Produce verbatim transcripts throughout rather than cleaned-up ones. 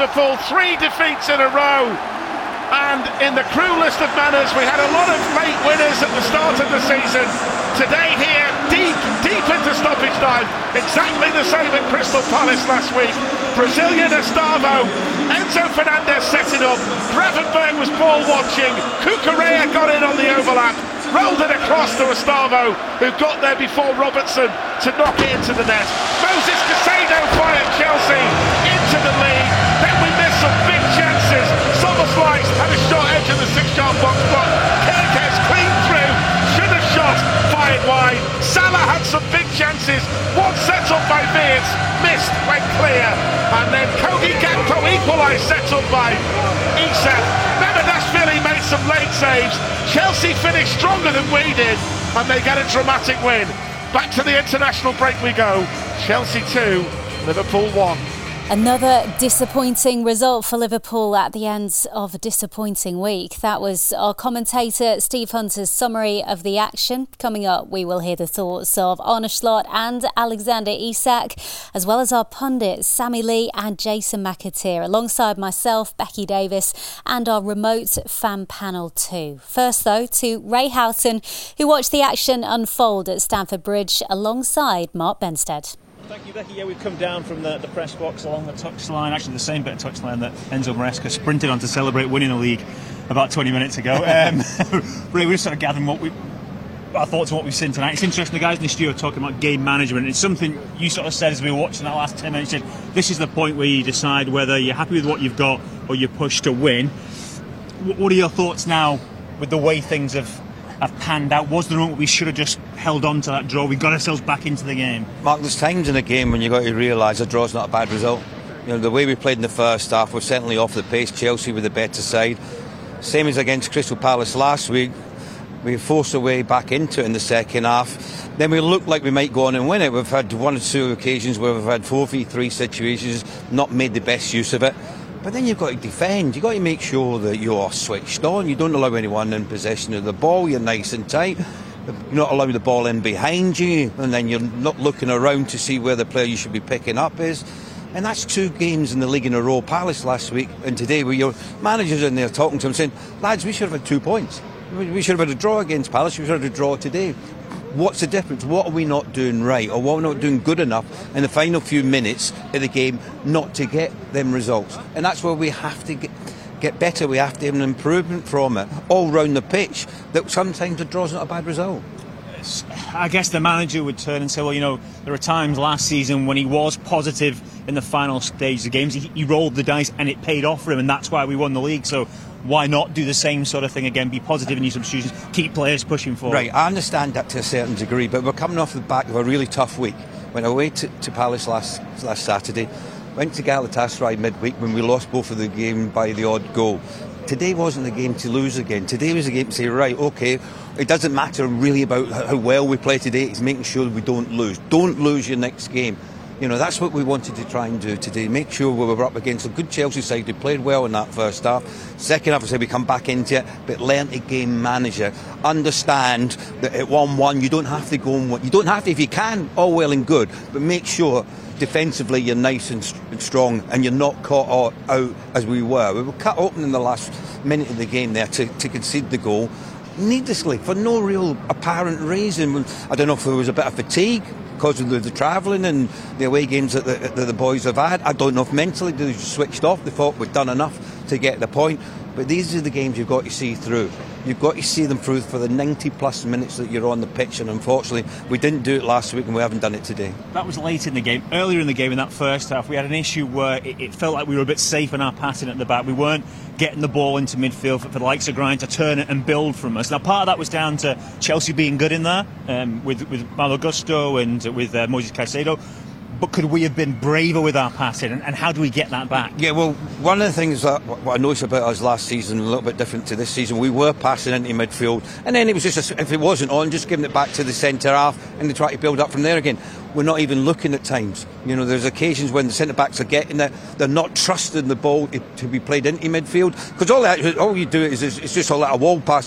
Liverpool, three defeats in a row. And in the cruelest of manners, we had a lot of late winners at the start of the season. Today here, deep, deep into stoppage time, exactly the same at Crystal Palace last week. Brazilian Estavo, Enzo Fernandez setting up, Gravenberg was ball watching, Cucurella got in on the overlap, rolled it across to Estavo, who got there before Robertson to knock it into the net. Moses Caicedo fired Chelsea into the lead, then we missed some big chances. Soberslice had a shot edge of the six-yard box block, Kerkez clean through, should have shot, fired wide. Salah had some big chances, one set up by Wirtz, missed, went clear, and then Cody Gakpo equalised, set up by Isak. Mehmedashvili made some late saves. Chelsea finished stronger than we did, and they get a dramatic win. Back to the international break we go. Chelsea two, Liverpool one. Another disappointing result for Liverpool at the end of a disappointing week. That was our commentator Steve Hunter's summary of the action. Coming up, we will hear the thoughts of Arne Slot and Alexander Isak, as well as our pundits Sammy Lee and Jason McAteer, alongside myself, Becky Davis, and our remote fan panel too. First, though, to Ray Houghton, who watched the action unfold at Stamford Bridge alongside Mark Benstead. Thank you, Becky. Yeah, we've come down from the, the press box along the touchline, actually the same bit of touchline that Enzo Maresca sprinted on to celebrate winning the league about twenty minutes ago. Um, Ray, we're just sort of gathering what we, our thoughts on what we've seen tonight. It's interesting, the guys in the studio are talking about game management. It's something you sort of said as we were watching that last ten minutes. You said, this is the point where you decide whether you're happy with what you've got or you push to win. What are your thoughts now with the way things have have panned out? Was there a moment we should have just held on to that draw? We got ourselves back into the game. Mark, there's times in a game when you've got to realise a draw's not a bad result. You know, the way we played in the first half was certainly off the pace. Chelsea with the better side. Same as against Crystal Palace last week. We forced our way back into it in the second half. Then we looked like we might go on and win it. We've had one or two occasions where we've had four v three situations, not made the best use of it. But then you've got to defend. You've got to make sure that you are switched on. You don't allow anyone in possession of the ball. You're nice and tight. You're not allowing the ball in behind you. And then you're not looking around to see where the player you should be picking up is. And that's two games in the league in a row. Palace last week and today, where your manager's in there talking to them saying, lads, we should have had two points. We should have had a draw against Palace. We should have had a draw today. What's the difference? What are we not doing right, or what are we not doing good enough in the final few minutes of the game not to get them results? And that's where we have to get, get better. We have to have an improvement from it all round the pitch, that sometimes a draw's not a bad result. I guess the manager would turn and say, well, you know, there are times last season when he was positive in the final stage of games. He, he rolled the dice and it paid off for him, and that's why we won the league. So why not do the same sort of thing again? Be positive in your substitutions, keep players pushing forward. Right, I understand that to a certain degree, but we're coming off the back of a really tough week. Went away to, to Palace last last Saturday, went to Galatasaray midweek when we lost both of the game by the odd goal. Today wasn't the game to lose again. Today was a game to say, right, OK, it doesn't matter really about how well we play today. It's making sure that we don't lose. Don't lose your next game. You know, that's what we wanted to try and do today. Make sure we were up against a good Chelsea side who played well in that first half. Second half, I said we come back into it, but learn to game manage it. Understand that at one one, you don't have to go and win. You don't have to, if you can, all well and good, but make sure defensively you're nice and strong and you're not caught out as we were. We were cut open in the last minute of the game there to, to concede the goal needlessly for no real apparent reason. I don't know if there was a bit of fatigue because of the, the travelling and the away games that the, that the boys have had. I don't know if mentally they switched off. They thought we'd done enough to get the point. But these are the games you've got to see through. You've got to see them through for the ninety plus minutes that you're on the pitch, and unfortunately we didn't do it last week and we haven't done it today. That was late in the game. Earlier in the game, in that first half, we had an issue where it, it felt like we were a bit safe in our passing at the back. We weren't getting the ball into midfield for, for the likes of Grind to turn it and build from us. Now part of that was down to Chelsea being good in there, um, with, with Malo Gusto and with uh, Moses Caicedo. But could we have been braver with our passing, and, and how do we get that back? Yeah, well, one of the things that what I noticed about us last season, a little bit different to this season, we were passing into midfield, and then it was just, a, if it wasn't on, just giving it back to the centre half, and they try to build up from there again. We're not even looking at times. You know, there's occasions when the centre backs are getting it, they're not trusting the ball to be played into midfield, because all that, all you do is it's just a little wall pass up,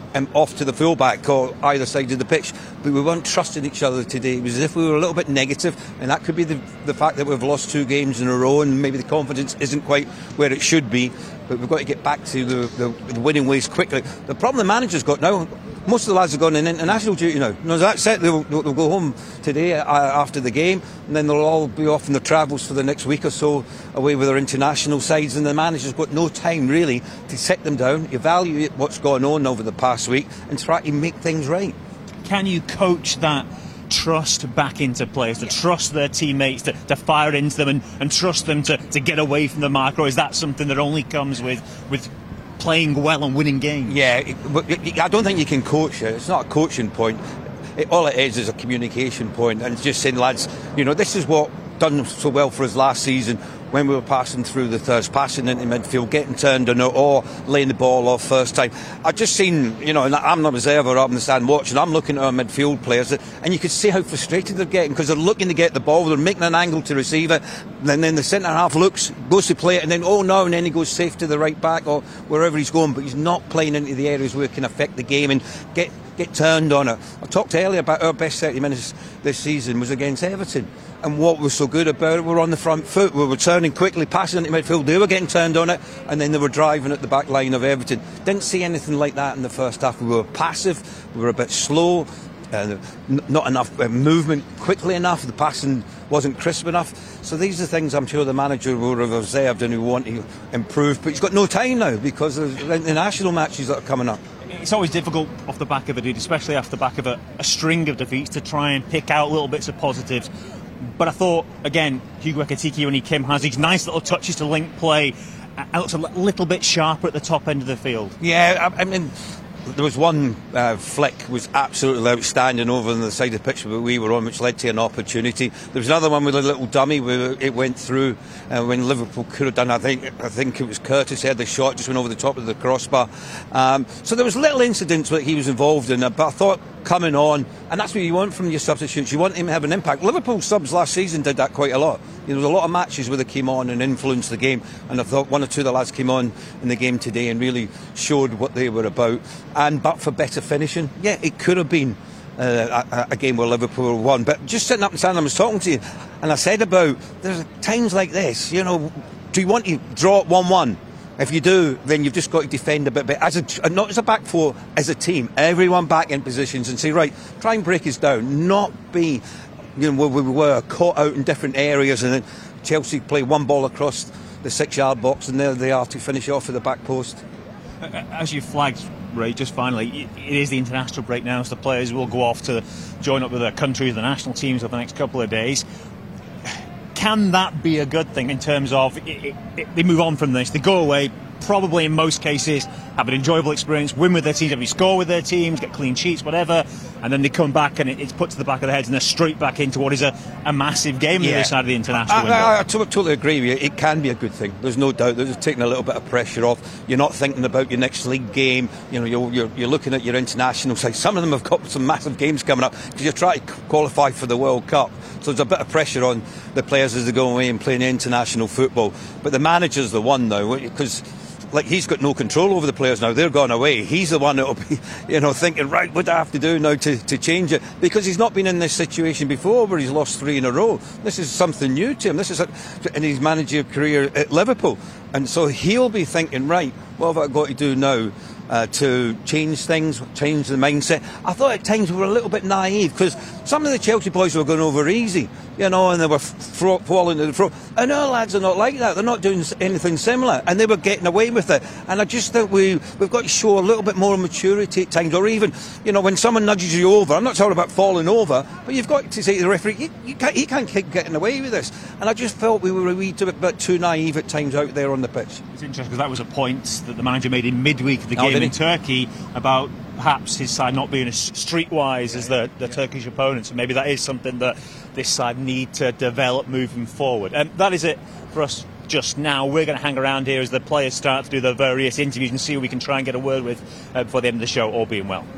um, off to the fullback or either side of the pitch, but we weren't trusting each other today. It was as if we were a little bit negative, and that could be the, the fact that we've lost two games in a row and maybe the confidence isn't quite where it should be, but we've got to get back to the, the, the winning ways quickly. The problem the manager's got now, most of the lads have gone in international duty now. No, that's it. They'll, they'll go home today uh, after the game, and then they'll all be off on their travels for the next week or so away with their international sides, and the manager's got no time really to sit them down, evaluate what's gone on over the past week, and try to make things right. Can you coach that trust back into players, to yeah. trust their teammates, to, to fire into them and, and trust them to, to get away from the mark, or is that something that only comes with with playing well and winning games? Yeah, it, I don't think you can coach it. It's not a coaching point. It, all it is is a communication point, and it's just saying, lads, you know, this is what done so well for us last season when we were passing through the thirds, passing into midfield, getting turned on it, or laying the ball off first time. I've just seen, you know, and I'm not observer up in the stand watching, I'm looking at our midfield players, and you can see how frustrated they're getting because they're looking to get the ball, they're making an angle to receive it, and then the centre half looks, goes to play it, and then, oh no, and then he goes safe to the right back or wherever he's going, but he's not playing into the areas where it can affect the game and get get turned on it. I talked earlier about our best thirty minutes this season was against Everton, and what was so good about it, we were on the front foot, we were turning quickly, passing into midfield, they were getting turned on it, and then they were driving at the back line of Everton. Didn't see anything like that in the first half. We were passive, we were a bit slow, uh, n- not enough uh, movement quickly enough, the passing wasn't crisp enough. So these are things I'm sure the manager will have observed and who want to improve, but he's got no time now because of the national matches that are coming up. It's always difficult off the back of a defeat, especially off the back of a, a string of defeats, to try and pick out little bits of positives. But I thought, again, Hugo Ekitike, when he came, has these nice little touches to link play, and looks a little bit sharper at the top end of the field. Yeah, I, I mean, there was one uh, flick was absolutely outstanding over on the side of the pitch where we were on, which led to an opportunity. There was another one with a little dummy where it went through uh, when Liverpool could have done. I think I think it was Curtis had the shot, just went over the top of the crossbar. Um, so there was little incidents that he was involved in, but I thought coming on, and that's what you want from your substitutes. You want him to have an impact. Liverpool subs last season did that quite a lot. There was a lot of matches where they came on and influenced the game, and I thought one or two of the lads came on in the game today and really showed what they were about. And but for better finishing, yeah, it could have been uh, a, a game where Liverpool won. But just sitting up and standing, I was talking to you, and I said about there's times like this, you know, do you want to draw it one one? If you do, then you've just got to defend a bit. But as a, not as a back four, as a team, everyone back in positions and say, right, try and break us down, not be, you know, we were caught out in different areas, and then Chelsea play one ball across the six-yard box, and there they are to finish it off at the back post. As you flagged, Ray, just finally, it is the international break now, so the players will go off to join up with their countries, the national teams, over the next couple of days. Can that be a good thing in terms of it, it, it, they move on from this, they go away, probably in most cases have an enjoyable experience, win with their teams, every score with their teams, get clean sheets, whatever, and then they come back and it, it's put to the back of their heads and they're straight back into what is a, a massive game yeah. on the other side of the international I, window. I, I, I totally agree with you. It can be a good thing. There's no doubt. There's taking a little bit of pressure off. You're not thinking about your next league game. You know, you're, you're, you're looking at your international side. Some of them have got some massive games coming up because you're trying to qualify for the World Cup. So there's a bit of pressure on the players as they go away and playing international football. But the manager's the one now, because like he's got no control over the players now. They're gone away. He's the one that'll be, you know, thinking, right, what do I have to do now to, to change it? Because he's not been in this situation before where he's lost three in a row. This is something new to him. This is a, in his managerial career at Liverpool. And so he'll be thinking, right, what have I got to do now uh, to change things, change the mindset? I thought at times we were a little bit naive because some of the Chelsea boys were going over easy, you know, and they were f- falling to the throat. And our lads are not like that. They're not doing anything similar, and they were getting away with it. And I just think we, we've got to show a little bit more maturity at times, or even, you know, when someone nudges you over, I'm not talking about falling over, but you've got to say to the referee, you, you can't, he can't keep getting away with this. And I just felt we were a wee bit too naive at times out there on the pitch. It's interesting because that was a point that the manager made in midweek of the oh, game in Turkey about perhaps his side not being as streetwise as the, the Turkish opponents, and maybe that is something that this side need to develop moving forward. And that is it for us just now. We're going to hang around here as the players start to do their various interviews and see who we can try and get a word with uh, before the end of the show, all being well.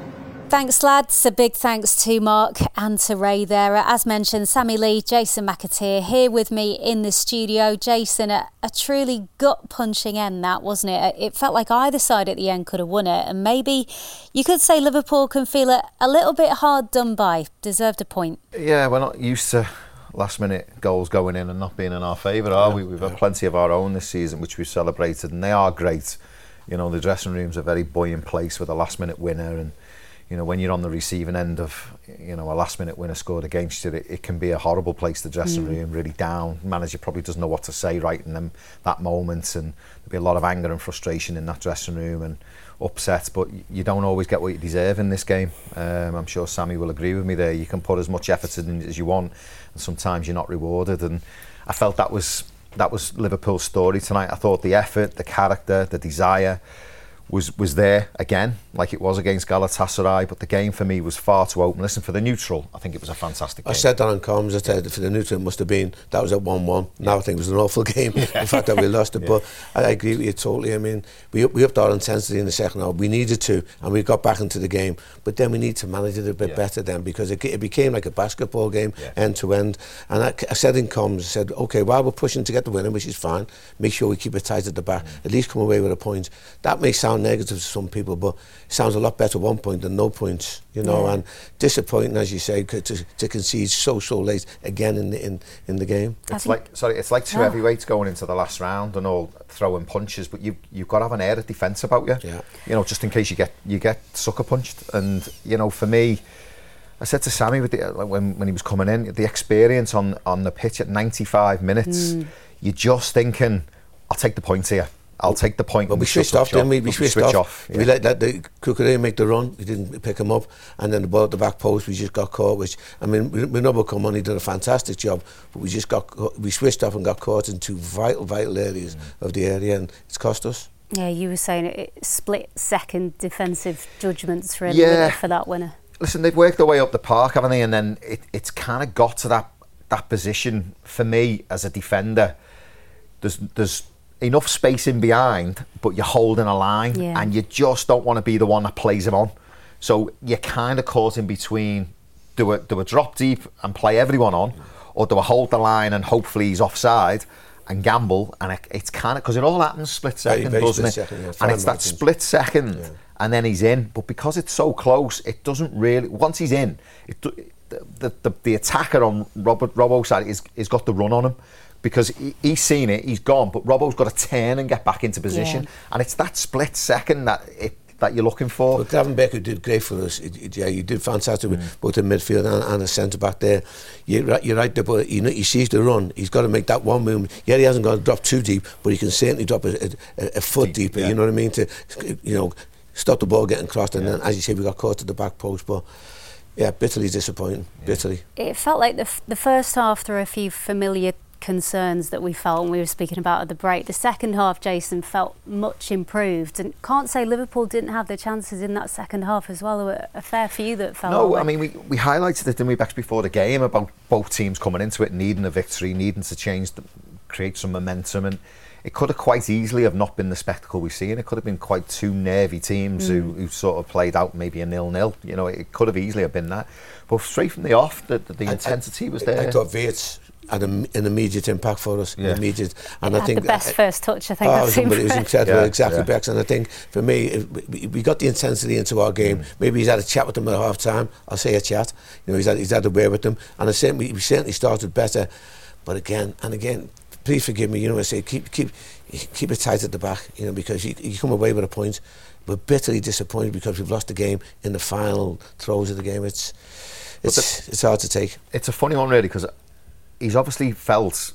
Thanks, lads. A big thanks to Mark and to Ray there. As mentioned, Sammy Lee, Jason McAteer here with me in the studio. Jason, a, a truly gut-punching end that, wasn't it? It felt like either side at the end could have won it. And maybe you could say Liverpool can feel it a little bit hard done by. Deserved a point. Yeah, we're not used to last-minute goals going in and not being in our favour, are we? We've had plenty of our own this season, which we've celebrated, and they are great. You know, the dressing room's a very buoyant place with a last-minute winner, and you know, when you're on the receiving end of, you know, a last-minute winner scored against you, it, it can be a horrible place, the dressing mm. room, really down. Manager probably doesn't know what to say right in them, that moment, and there'll be a lot of anger and frustration in that dressing room and upset, but you don't always get what you deserve in this game. Um, I'm sure Sammy will agree with me there. You can put as much effort in as you want, and sometimes you're not rewarded, and I felt that was, that was Liverpool's story tonight. I thought the effort, the character, the desire, was was there again, like it was against Galatasaray, but the game for me was far too open. Listen, for the neutral, I think it was a fantastic game. I said that on comms, I said for the neutral it must have been, that was at one one. Now I think it was an awful game, the fact that we lost it, yeah. But I agree with you totally. I mean, we, we upped our intensity in the second half, we needed to, and we got back into the game, but then we need to manage it a bit yeah. better then, because it, it became like a basketball game, yeah. end to end, and I, I said in comms, I said, okay, while we're pushing to get the winner, which is fine, make sure we keep it tight at the back, mm. at least come away with a point. That may sound negative to some people, but it sounds a lot better one point than no points, you know, yeah. and disappointing, as you say, to, to concede so so late again in the in, in the game. It's like sorry, it's like two oh. heavyweights going into the last round and all throwing punches, but you you've got to have an air of defence about you, yeah. you know, just in case you get you get sucker punched. And you know, for me, I said to Sammy with the, when when he was coming in, the experience on on the pitch at ninety-five minutes, mm. you're just thinking, I'll take the points here. I'll take the point. But we switched off, didn't we? We switched switch off. off yeah. We let that the Cucurella make the run. We didn't pick him up, and then the ball at the back post, we just got caught. Which I mean, Minobu come on, he did a fantastic job, but we just got we switched off and got caught in two vital, vital areas mm. of the area, and it's cost us. Yeah, you were saying it, split second defensive judgments really yeah. for that winner. Listen, they've worked their way up the park, haven't they? And then it, it's kind of got to that that position for me as a defender. There's there's. enough space in behind, but you're holding a line, yeah. and you just don't want to be the one that plays him on. So you're kind of caught in between, do a, do a drop deep and play everyone on, or do I hold the line and hopefully he's offside and gamble, and it, it's kind of, because it all happens split second, yeah, doesn't it? Second, yeah, and it's that split second, yeah. and then he's in, but because it's so close, it doesn't really, once he's in, it, the, the, the attacker on Robert Robbo's side is, is got the run on him, because he, he's seen it, he's gone, but Robbo's got to turn and get back into position, yeah. and it's that split second that it, that you're looking for. Well, Gavin Becker did great for us. It, it, yeah, you did fantastic mm. with both the midfield and, and the centre back there. You're right, you're right there, but you know, he sees the run. He's got to make that one movement. Yeah, he hasn't got to drop too deep, but he can certainly drop a, a, a foot Deep, deeper. Yeah. You know what I mean? To you know, stop the ball getting crossed, and yeah. then, as you say, we got caught at the back post, but. Yeah, bitterly disappointing. Yeah. Bitterly. It felt like the f- the first half there were a few familiar concerns that we felt when we were speaking about at the break. The second half, Jason, felt much improved, and can't say Liverpool didn't have their chances in that second half as well. There were a fair few that fell No, away. I mean, we, we highlighted it, didn't we, back before the game, about both teams coming into it needing a victory, needing to change, the, create some momentum, and it could have quite easily have not been the spectacle we've seen. It could have been quite two nervy teams mm. who, who sort of played out maybe a nil-nil. You know, it could have easily have been that. But straight from the off, the, the, the intensity I, was there. I thought Wirtz had a, an immediate impact for us. Yeah. Immediate, and it I think the best uh, first touch. I think oh, I've seen. It was incredible, yeah, exactly, yeah. Bex. And I think for me, it, we, we got the intensity into our game. Mm. Maybe he's had a chat with them at half time. I'll say a chat. You know, he's had he's had a word with them, and I certainly we certainly started better. But again and again, please forgive me. You know, I say keep keep keep it tight at the back. You know, because you, you come away with a point. We're bitterly disappointed because we've lost the game in the final throes of the game. It's it's the, it's hard to take. It's a funny one really, because he's obviously felt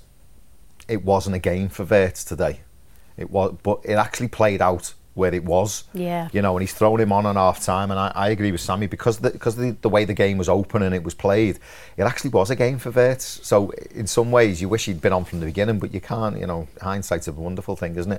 it wasn't a game for Wirtz today. It was, but it actually played out where it was. Yeah. You know, and he's thrown him on at half time, and I, I agree with Sammy, because the, because the, the way the game was open and it was played, it actually was a game for Wirtz. So in some ways you wish he'd been on from the beginning, but you can't, you know, hindsight's a wonderful thing, isn't it?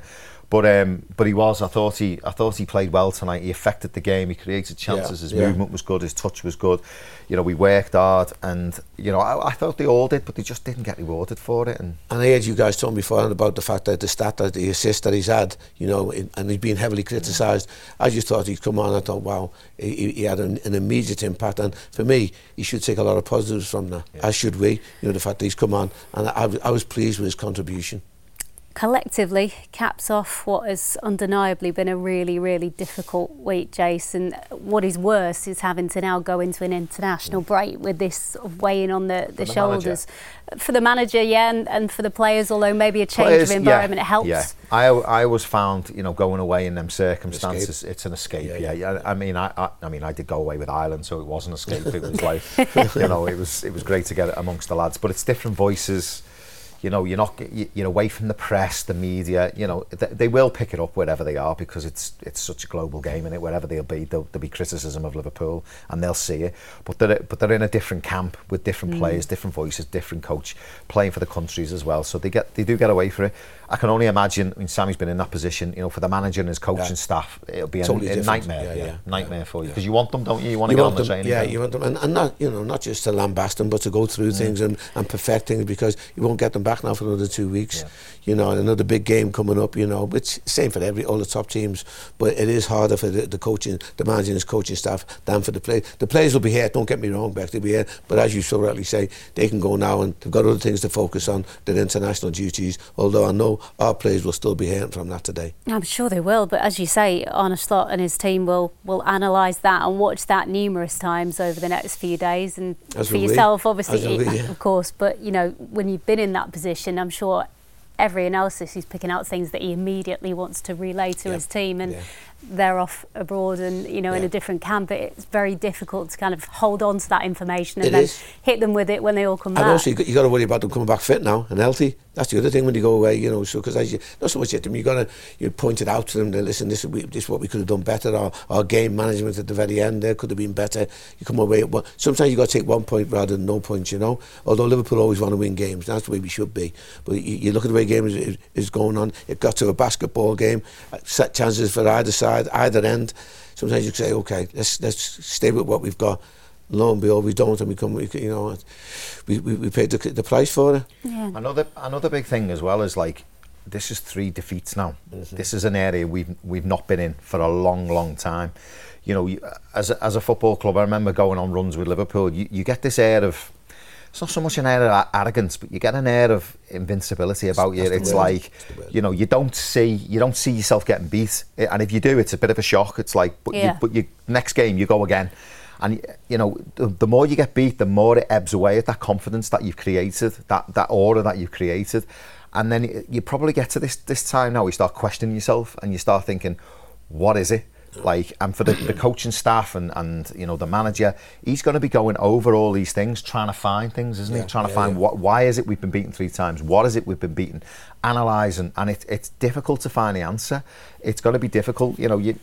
But um, but he was. I thought he I thought he played well tonight. He affected the game. He created chances. Yeah, his yeah. movement was good. His touch was good. You know, we worked hard, and you know, I, I thought they all did, but they just didn't get rewarded for it. And and I heard you guys talking before about the fact that the stat that the assist that he's had, you know, in, and he's been heavily criticised. I just thought he'd come on. I thought, wow, he, he had an, an immediate impact, and for me, he should take a lot of positives from that. Yeah. As should we. You know, the fact that he's come on, and I, I was pleased with his contribution. Collectively, caps off what has undeniably been a really, really difficult week, Jason. What is worse is having to now go into an international break with this sort of weighing on the, the, the shoulders. Manager. For the manager, yeah, and, and for the players, although maybe a change players, of environment yeah, helps. Yeah. I, I always found, you know, going away in them circumstances, escape. It's an escape, yeah. yeah. yeah. I mean, I, I, I mean, I did go away with Ireland, so it was an escape. It was like, you know, it was, it was great to get it amongst the lads. But it's different voices. You know, you're not you're away from the press, the media. You know, they, they will pick it up wherever they are because it's it's such a global game, and it wherever they'll be, there'll, there'll be criticism of Liverpool, and they'll see it. But they're but they're in a different camp with different mm. players, different voices, different coach, playing for the countries as well. So they get they do get away for it. I can only imagine. I mean, Sammy's been in that position. You know, for the manager and his coaching yeah. staff, it'll be totally a, a nightmare. Yeah, yeah, yeah. nightmare yeah. for you because yeah. you want them, don't you? You want you to get want on the them, training. Yeah, game. you want them, and, and not you know not just to lambast them, but to go through mm. things and, and perfect things because you won't get them back now for another two weeks. Yeah. You know, and another big game coming up. You know, it's same for every all the top teams, but it is harder for the, the coaching, the manager and his coaching staff than for the play. The players will be here. Don't get me wrong, Beck, they'll be here. But as you so rightly say, they can go now and they've got other things to focus on than international duties. Although I know our players will still be hearing from that today. I'm sure they will, but as you say, Arne Slot and his team will will analyse that and watch that numerous times over the next few days. And as for yourself, we. obviously, we, yeah. of course. But you know, when you've been in that position, I'm sure every analysis he's picking out things that he immediately wants to relay to yeah. his team, and yeah. they're off abroad and you know yeah. in a different camp. It's very difficult to kind of hold on to that information and it then is. hit them with it when they all come and back. And also you got, you got to worry about them coming back fit now and healthy. That's the other thing when you go away, you know. So because as you not so much at them, you got to you point it out to them. That listen, this is, we, this is what we could have done better. Our, our game management at the very end there could have been better. You come away. Well, sometimes you got to take one point rather than no points, you know. Although Liverpool always want to win games, that's the way we should be. But you, you look at the way the game is, is, is going on. It got to a basketball game, set chances for either side, either end. Sometimes you say, okay, let's let's stay with what we've got. Lo and behold, we don't, and we come, we, you know, we, we, we paid the, the price for it. Yeah. Another another big thing as well is like, this is three defeats now. Mm-hmm. This is an area we've we've not been in for a long, long time. You know, you, as a, as a football club, I remember going on runs with Liverpool. You, you get this air of, it's not so much an air of arrogance, but you get an air of invincibility about you. It's like, you know, you don't see you don't see yourself getting beat, and if you do, it's a bit of a shock. It's like, but yeah. you, but you next game you go again. And, you know, the, the more you get beat, the more it ebbs away at that confidence that you've created, that, that aura that you've created. And then you probably get to this this time now, you start questioning yourself and you start thinking, what is it? Like, and for the, the coaching staff and, and, you know, the manager, he's going to be going over all these things, trying to find things, isn't yeah, he? Trying to yeah, find yeah. what, why is it we've been beaten three times? What is it we've been beaten? Analysing. And it, it's difficult to find the answer. It's going to be difficult. You know, you,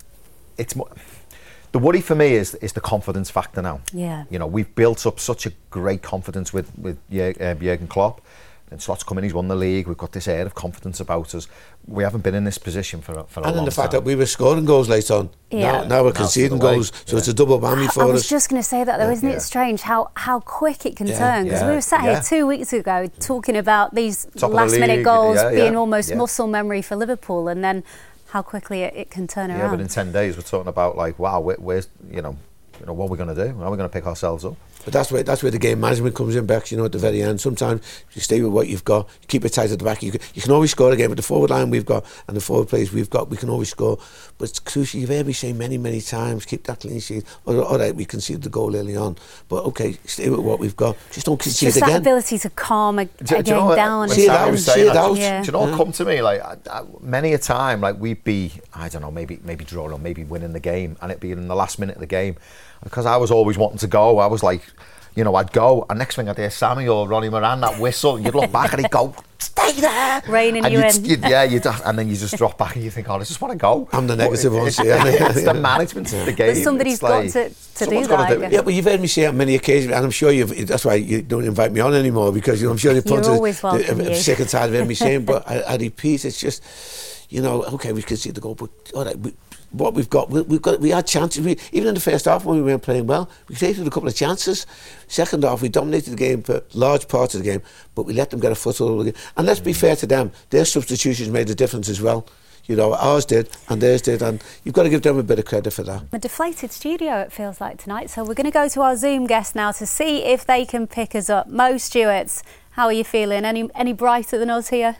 it's more... The worry for me is is the confidence factor now. Yeah. You know, we've built up such a great confidence with with uh, Jurgen Klopp. And Slot's come in, he's won the league. We've got this air of confidence about us. We haven't been in this position for a, for a long time. And in the fact that we were scoring goals late on. Yeah. Now, now we're conceding goals, so yeah. it's a double whammy for us. I was us. just going to say that though, yeah. isn't yeah. it strange how, how quick it can yeah. turn? Because yeah. we were sat yeah. here two weeks ago talking about these Top last minute league. goals yeah, yeah. being almost yeah. muscle memory for Liverpool, and then how quickly it, it can turn yeah, around. but in ten days we're talking about like, wow, where, where's, you know, you know, what are we going to do? How are we going to pick ourselves up? But that's where that's where the game management comes in, Bex. You know, at the very end, sometimes you stay with what you've got, you keep it tight at the back. You can, you can always score again with the forward line we've got and the forward players we've got. We can always score, but it's crucial. You've heard me say many, many times, keep that clean sheet. All, all right, we conceded the goal early on, but okay, stay with what we've got. Just don't concede it's just again. That ability to calm a, do, a do you know game down. See it out, see it out. Yeah. Do you know what yeah. come to me? Like I, I, many a time, like we'd be, I don't know, maybe maybe drawing or maybe winning the game, and it'd be in the last minute of the game. Because I was always wanting to go, I was like, you know, I'd go, and next thing I'd hear Sammy or Ronnie Moran, that whistle, and you'd look back and he'd go, stay there! Reining and you you'd, in. You'd, yeah, you'd, and then you just drop back and you think, oh, I just want to go. I'm the negative but one, it, so it, yeah. It's the management of the game. But somebody's it's got like, to, to do that. Do it. Yeah, but you've heard me say on many occasions, and I'm sure you've. That's why you don't invite me on anymore, because you know, I'm sure you've You're put always welcome, I'm you. sick and tired of hearing me saying. But I, I repeat, it's just, you know, okay, we can see the goal, but all right, we, what we've got, we, we've got, we had chances. We, even in the first half when we weren't playing well, we created a couple of chances. Second half, we dominated the game for large parts of the game, but we let them get a foothold of the game. And let's be fair to them, their substitutions made a difference as well. You know, ours did and theirs did, and you've got to give them a bit of credit for that. A deflated studio, it feels like tonight. So we're going to go to our Zoom guest now to see if they can pick us up. Mo Stewarts, how are you feeling? Any any brighter than us here?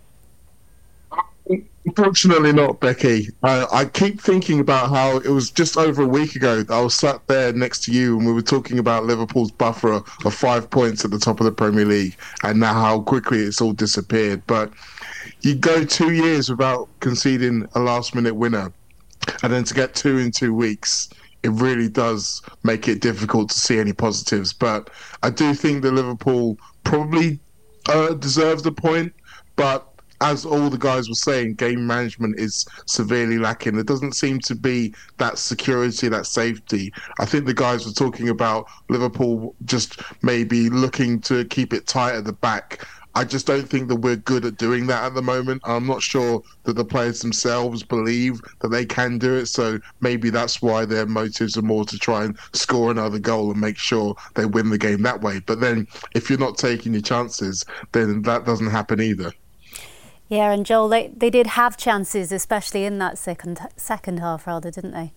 Unfortunately not, Becky. I, I keep thinking about how it was just over a week ago that I was sat there next to you and we were talking about Liverpool's buffer of five points at the top of the Premier League, and now how quickly it's all disappeared. But you go two years without conceding a last-minute winner, and then to get two in two weeks, it really does make it difficult to see any positives. But I do think that Liverpool probably uh, deserves the point, but as all the guys were saying, game management is severely lacking. There doesn't seem to be that security, that safety. I think the guys were talking about Liverpool just maybe looking to keep it tight at the back. I just don't think that we're good at doing that at the moment. I'm not sure that the players themselves believe that they can do it, so maybe that's why their motives are more to try and score another goal and make sure they win the game that way. But then if you're not taking your chances, then that doesn't happen either. Yeah, and Joel, they, they did have chances, especially in that second second half, rather, didn't they?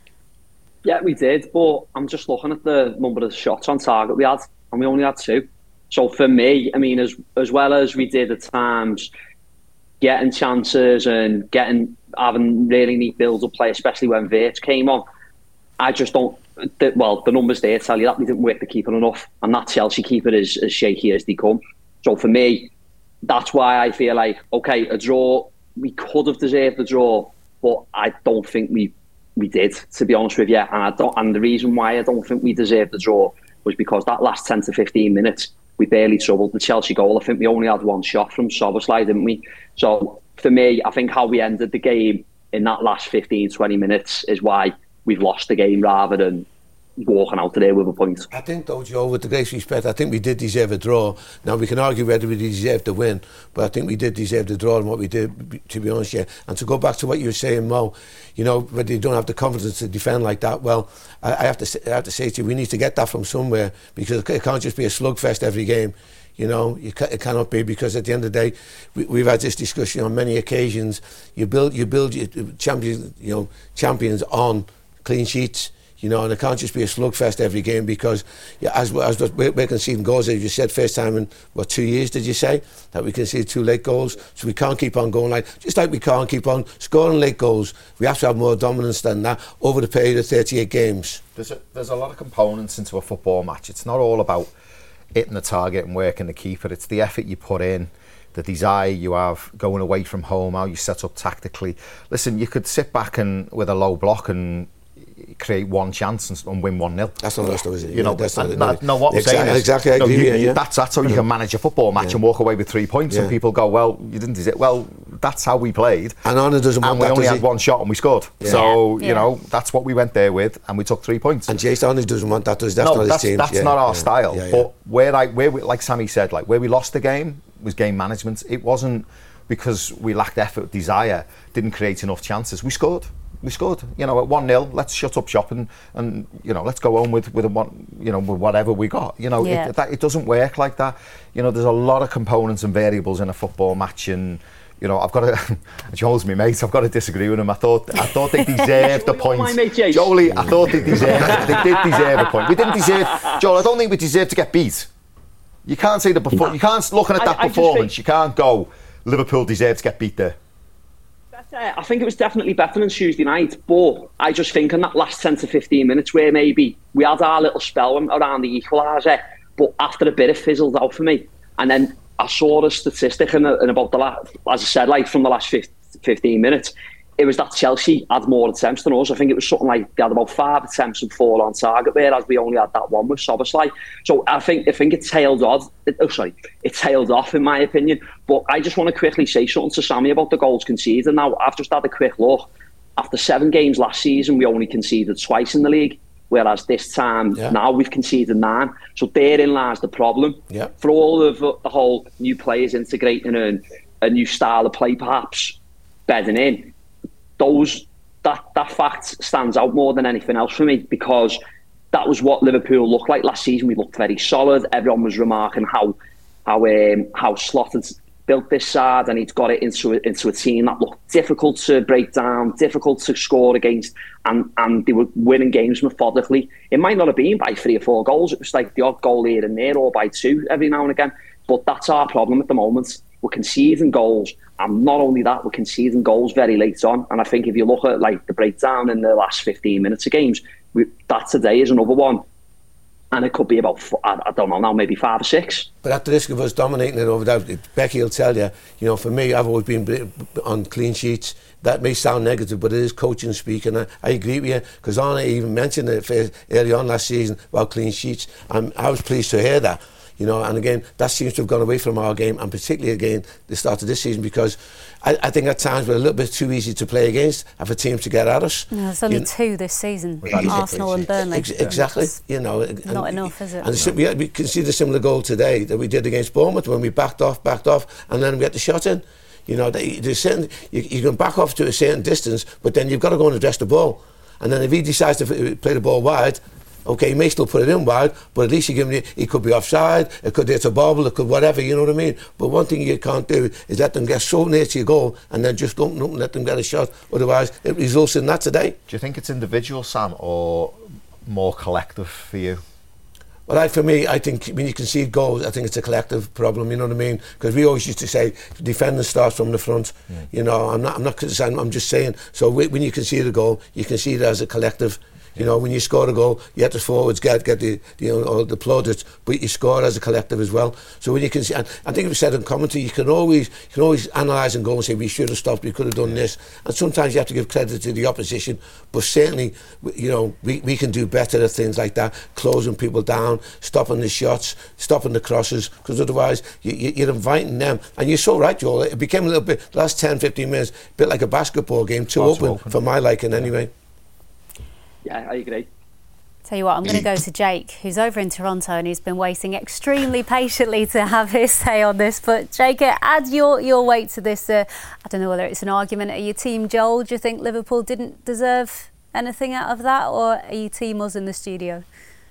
Yeah, we did, but I'm just looking at the number of shots on target we had, and we only had two. So for me, I mean, as as well as we did at times, getting chances and getting having really neat build-up play, especially when Wirtz came on, I just don't. The, well, the numbers there tell you that we didn't work the keeper enough, and that Chelsea keeper is as shaky as they come. So for me, that's why I feel like, okay, a draw, we could have deserved a draw, but I don't think we we did, to be honest with you. And I don't, and the reason why I don't think we deserved the draw was because that last ten to fifteen minutes, we barely troubled the Chelsea goal. I think we only had one shot from Szoboszlai, didn't we? So for me, I think how we ended the game in that last fifteen, twenty minutes is why we've lost the game rather than walking out today with a point. I think though, Joe, with the greatest respect, I think we did deserve a draw. Now we can argue whether we deserved to win, but I think we did deserve the draw and what we did, to be honest. Yeah. And to go back to what you were saying, Mo, you know, whether you don't have the confidence to defend like that, well, I, I have to say, I have to say to you, we need to get that from somewhere, because it can't just be a slugfest every game. You know, you ca- it cannot be, because at the end of the day, we, we've had this discussion on many occasions. You build, you build your champions, you know, champions on clean sheets. You know, and it can't just be a slugfest every game, because yeah, as, as we're, we're conceding goals, as you said, first time in, what, two years, did you say, that we conceded two late goals? So we can't keep on going like, just like we can't keep on scoring late goals. We have to have more dominance than that over the period of thirty-eight games. There's a, there's a lot of components into a football match. It's not all about hitting the target and working the keeper. It's the effort you put in, the desire you have going away from home, how you set up tactically. Listen, you could sit back and with a low block and create one chance and, and win one nil. That's not us, though, is it? You know, that's not, not, no, what I'm exactly, saying is, exactly, I no, agree you, with you, yeah. that's, that's how you can manage a football match, yeah, and walk away with three points, yeah, and people go, well, you didn't deserve. Well, that's how we played. And Arne doesn't want and we that, only does had he? one shot and we scored. Yeah. So, yeah, you know, that's what we went there with, and we took three points. And Jason Arne doesn't want that, does he? That's no, not that's, his team. That's yeah, not our yeah, style. yeah, yeah. But where I, where we, like Sammy said, like where we lost the game was game management. It wasn't because we lacked effort, desire, didn't create enough chances. We scored. We scored, you know, at one nil. Let's shut up shop and, and you know, let's go home with with a one, you know, with whatever we got. You know, yeah. it, that, it doesn't work like that. You know, there's a lot of components and variables in a football match, and you know, I've got to. Joel's my mate. I've got to disagree with him. I thought I thought they deserved the point. My mate, Jace. Jolie, I thought they deserved. They did deserve a point. We didn't deserve. Joel, I don't think we deserved to get beat. You can't say the performance. You can't looking at that I, I performance. Think, you can't go Liverpool deserved to get beat there. I think it was definitely better than Tuesday night, but I just think in that last ten to fifteen minutes where maybe we had our little spell around the equaliser, but after a bit it fizzled out for me. And then I saw the statistic in, in about the last, as I said, like from the last fifteen minutes, it was that Chelsea had more attempts than us. I think it was something like they had about five attempts and four on target, whereas we only had that one with Szoboszlai. So I think I think it tailed off. It, oh, sorry, it tailed off in my opinion. But I just want to quickly say something to Sammy about the goals conceded. Now I've just had a quick look. After seven games last season, we only conceded twice in the league, whereas this time yeah. now we've conceded nine. So therein lies the problem. Yeah. For all of the whole new players integrating and a new style of play, perhaps. bedding in. Those that that fact stands out more than anything else for me, because that was what Liverpool looked like last season. We looked very solid. Everyone was remarking how how um, how Slot had built this side, and he'd got it into a, into a team that looked difficult to break down, difficult to score against, and and they were winning games methodically. It might not have been by three or four goals. It was like the odd goal here and there, or by two every now and again. But that's our problem at the moment. We're conceding goals, and not only that, we're conceding goals very late on. And I think if you look at like the breakdown in the last fifteen minutes of games, we, that today is another one. And it could be about, I, I don't know now, maybe five or six. But at the risk of us dominating it over that, Becky will tell you, you know, for me, I've always been on clean sheets. That may sound negative, but it is coaching speak, and I, I agree with you, because Arne even mentioned it early on last season about clean sheets. And I was pleased to hear that. You know, and again, that seems to have gone away from our game, and particularly again the start of this season, because I, I think at times we're a little bit too easy to play against, and for teams to get at us. No, there's only you two this season, know, Arsenal and Burnley. Ex- exactly, you know. And, not enough, is it? And no. we, we conceded a similar goal today that we did against Bournemouth when we backed off, backed off, and then we get the shot in. You know, they, certain, you, you can back off to a certain distance, but then you've got to go and address the ball. And then if he decides to play the ball wide, okay, he may still put it in wide, but at least you give him, he could be offside, it could hit a bobble, it could whatever, you know what I mean? But one thing you can't do is let them get so near to your goal and then just don't, don't let them get a shot. Otherwise, it results in that today. Do you think it's individual, Sam, or more collective for you? Well, I, for me, I think when you concede goals, I think it's a collective problem, you know what I mean? Because we always used to say, defending starts from the front. Yeah. You know, I'm not, I'm not criticizing, I'm just saying. So when you concede a goal, you concede it as a collective. You know, when you score a goal, you have the forwards get get the, the you know, all the plaudits, but you score as a collective as well. So when you can see, and I think we've said in commentary, you can always you can always analyse and go and say we should have stopped, we could have done this, and sometimes you have to give credit to the opposition. But certainly, you know, we, we can do better at things like that, closing people down, stopping the shots, stopping the crosses, because otherwise you, you, you're inviting them. And you're so right, Joel. It became a little bit the last ten, fifteen minutes, a bit like a basketball game, too open, open for my liking anyway. Yeah, I agree. Tell you what, I'm going to go to Jake, who's over in Toronto and who's been waiting extremely patiently to have his say on this. But Jake, add your, your weight to this. Uh, I don't know whether it's an argument. Are you team Joel? Do you think Liverpool didn't deserve anything out of that? Or are you team us in the studio?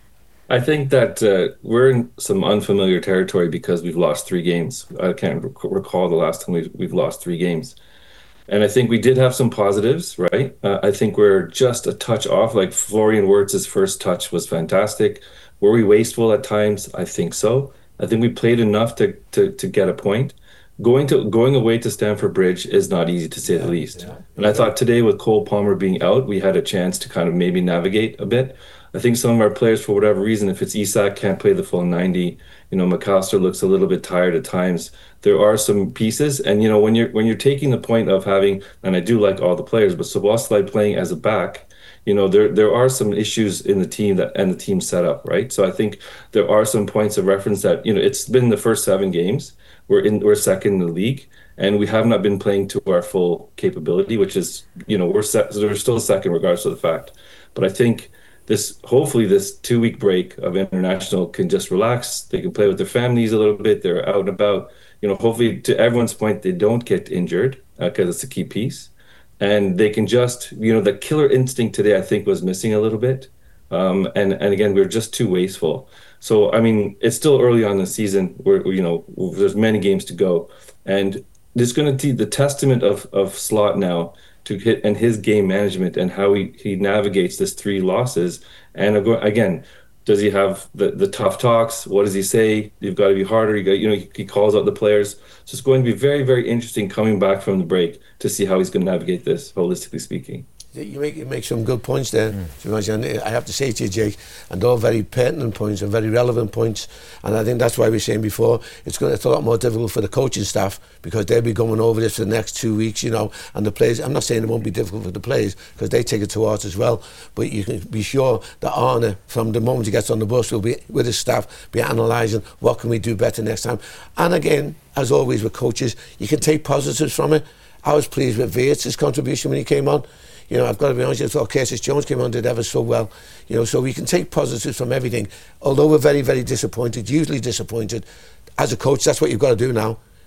I think that uh, we're in some unfamiliar territory because we've lost three games. I can't rec- recall the last time we've, we've lost three games. And I think we did have some positives, right? Uh, I think we're just a touch off. Like Florian Wirtz's first touch was fantastic. Were we wasteful at times? I think so. I think we played enough to to, to get a point. Going to going away to Stamford Bridge is not easy, to say yeah, the least. Yeah. And I thought today with Cole Palmer being out, we had a chance to kind of maybe navigate a bit. I think some of our players, for whatever reason, if it's Isak, can't play the full ninety. You know, McAllister looks a little bit tired at times. There are some pieces, and you know, when you're when you're taking the point of having, and I do like all the players, but Szoboszlai playing as a back, you know, there there are some issues in the team that and the team setup, right? So I think there are some points of reference that, you know, it's been the first seven games. We're in we're second in the league, and we have not been playing to our full capability, which is, you know, we're set, so we're still second regardless of the fact. But I think this hopefully this two week break of international can just relax. They can play with their families a little bit. They're out and about. You know, hopefully, to everyone's point, they don't get injured because uh, it's a key piece, and they can just, you know, the killer instinct today I think was missing a little bit, um, and and again we're just too wasteful. So I mean, it's still early on in the season. Where you know there's many games to go, and there's going to be the testament of of Slot now to hit and his game management and how he he navigates this three losses. And again, does he have the, the tough talks? What does he say? You've got to be harder. You got, you know, he, he calls out the players. So it's going to be very, very interesting coming back from the break to see how he's going to navigate this, holistically speaking. You make you make some good points there. Mm. And I have to say to you, Jake, and they're very pertinent points and very relevant points. And I think that's why we were saying before, it's going to, it's a lot more difficult for the coaching staff because they'll be going over this for the next two weeks, you know. And the players, I'm not saying it won't be difficult for the players because they take it to heart as well. But you can be sure that Arne, from the moment he gets on the bus, will be with his staff, be analysing what can we do better next time. And again, as always with coaches, you can take positives from it. I was pleased with Wirtz's contribution when he came on. You know, I've got to be honest, I thought Curtis Jones came on, did ever so well. You know, so we can take positives from everything. Although we're very, very disappointed, usually disappointed, as a coach, that's what you've got to do now.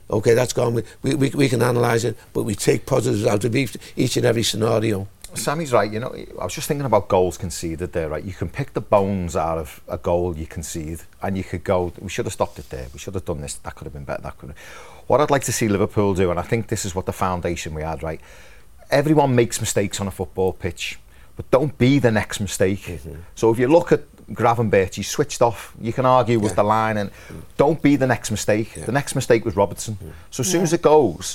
Okay, that's gone. We, we, we can analyse it, but we take positives out of each, each and every scenario. Sammy's right, you know, I was just thinking about goals conceded there, right? You can pick the bones out of a goal you concede and you could go, we should have stopped it there, we should have done this, that could have been better, that could have... What I'd like to see Liverpool do, and I think this is what the foundation we had, right? Everyone makes mistakes on a football pitch, but don't be the next mistake. Mm-hmm. So if you look at Gravenberch, he switched off, you can argue yeah. with the line, and mm. don't be the next mistake. Yeah. The next mistake was Robertson. Mm. So as soon yeah. as it goes,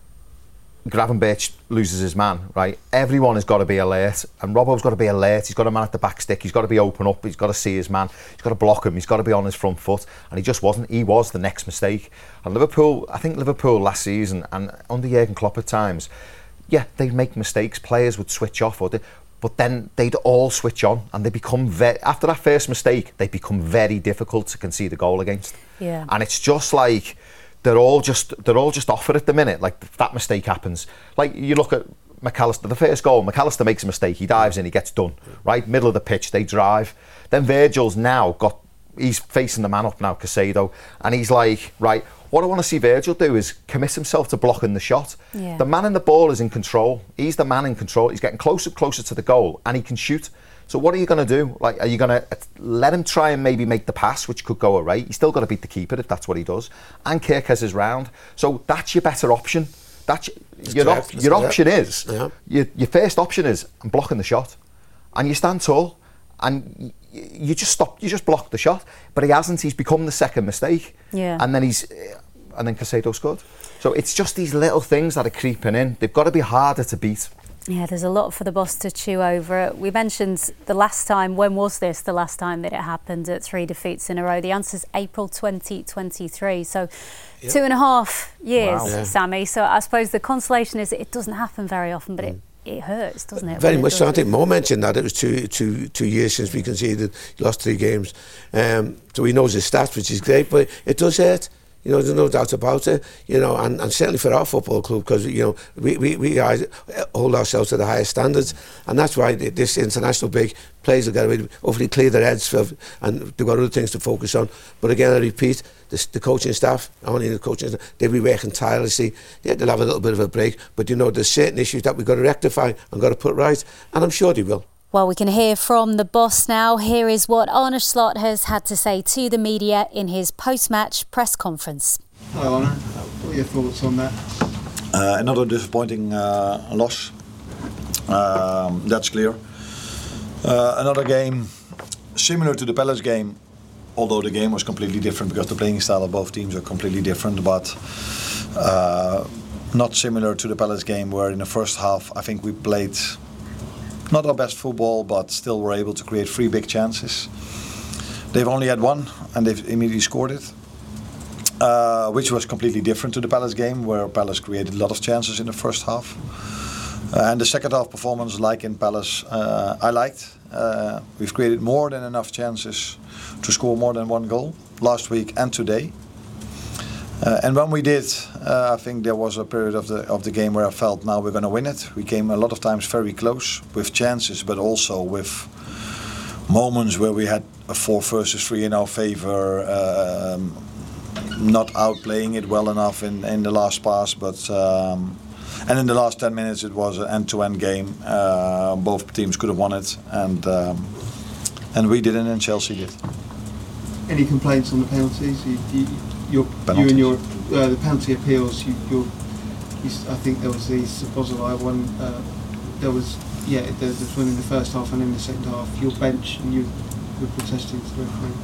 Gravenberch loses his man, right? Everyone has got to be alert, and Robbo's got to be alert. He's got a man at the back stick, he's got to be open up, he's got to see his man, he's got to block him, he's got to be on his front foot, and he just wasn't. He was the next mistake. And Liverpool, I think Liverpool last season, and under Jurgen Klopp at times, yeah, they'd make mistakes, players would switch off, or they, but then they'd all switch on, and they become very, after that first mistake, they become very difficult to concede a goal against. Yeah. And it's just like, they're all just they're all just off it at the minute. Like, if that mistake happens, like you look at McAllister, the first goal, McAllister makes a mistake, he dives in, he gets done, right? Middle of the pitch, they drive. Then Virgil's now got, he's facing the man up now, Caicedo, and he's like, right, what I want to see Virgil do is commit himself to blocking the shot. Yeah. The man in the ball is in control. He's the man in control. He's getting closer, closer to the goal, and he can shoot. So what are you going to do? Like, are you going to let him try and maybe make the pass, which could go away? He's still got to beat the keeper if that's what he does. And Kirkes is round. So that's your better option. That's your, op- your option is, yeah. your, your first option is, I'm blocking the shot. And you stand tall, and you, you just stop, you just block the shot. But he hasn't. He's become the second mistake. Yeah. And then he's, and then Caicedo scored. So it's just these little things that are creeping in. They've got to be harder to beat. Yeah, there's a lot for the boss to chew over. We mentioned the last time, when was this, the last time that it happened at three defeats in a row? The answer's April twenty twenty-three. So yep. two and a half years, wow. yeah. Sammy. So I suppose the consolation is it doesn't happen very often, but mm. it, it hurts, doesn't it? Very it much does. so. I think Mo mentioned that it was two, two, two years since we conceded, lost three games. Um, so he knows his stats, which is great, but it does hurt. You know, there's no doubt about it, you know, and, and certainly for our football club, because, you know, we, we, we are, hold ourselves to the highest standards, and that's why this international break, players have got to hopefully clear their heads, for, and they've got other things to focus on. But again, I repeat, the, the coaching staff, only the coaching staff, they'll be working tirelessly. Yeah, they'll have a little bit of a break, but, you know, there's certain issues that we've got to rectify and got to put right, and I'm sure they will. Well, we can hear from the boss now. Here is what Arne Slot has had to say to the media in his post-match press conference. Hi Arne, what are your thoughts on that? Uh, another disappointing uh, loss, um, that's clear. Uh, another game similar to the Palace game, although the game was completely different because the playing style of both teams are completely different, but uh, not similar to the Palace game, where in the first half I think we played not our best football, but still were able to create three big chances. They've only had one, and they've immediately scored it, uh, which was completely different to the Palace game, where Palace created a lot of chances in the first half. Uh, and the second half performance, like in Palace, uh, I liked. Uh, we've created more than enough chances to score more than one goal last week and today. Uh, and when we did, uh, I think there was a period of the of the game where I felt now we're going to win it. We came a lot of times very close with chances, but also with moments where we had a four versus three in our favour, uh, um, not outplaying it well enough in, in the last pass. But um, and in the last ten minutes, it was an end-to-end game. Uh, both teams could have won it, and um, and we didn't, and Chelsea did. Any complaints on the penalties? You, you, Your, you and your uh, the penalty appeals. You, you, I think there was the Szoboszlai one. Uh, there was yeah, there was one in the first half and in the second half. Your bench and you were protesting to the referee.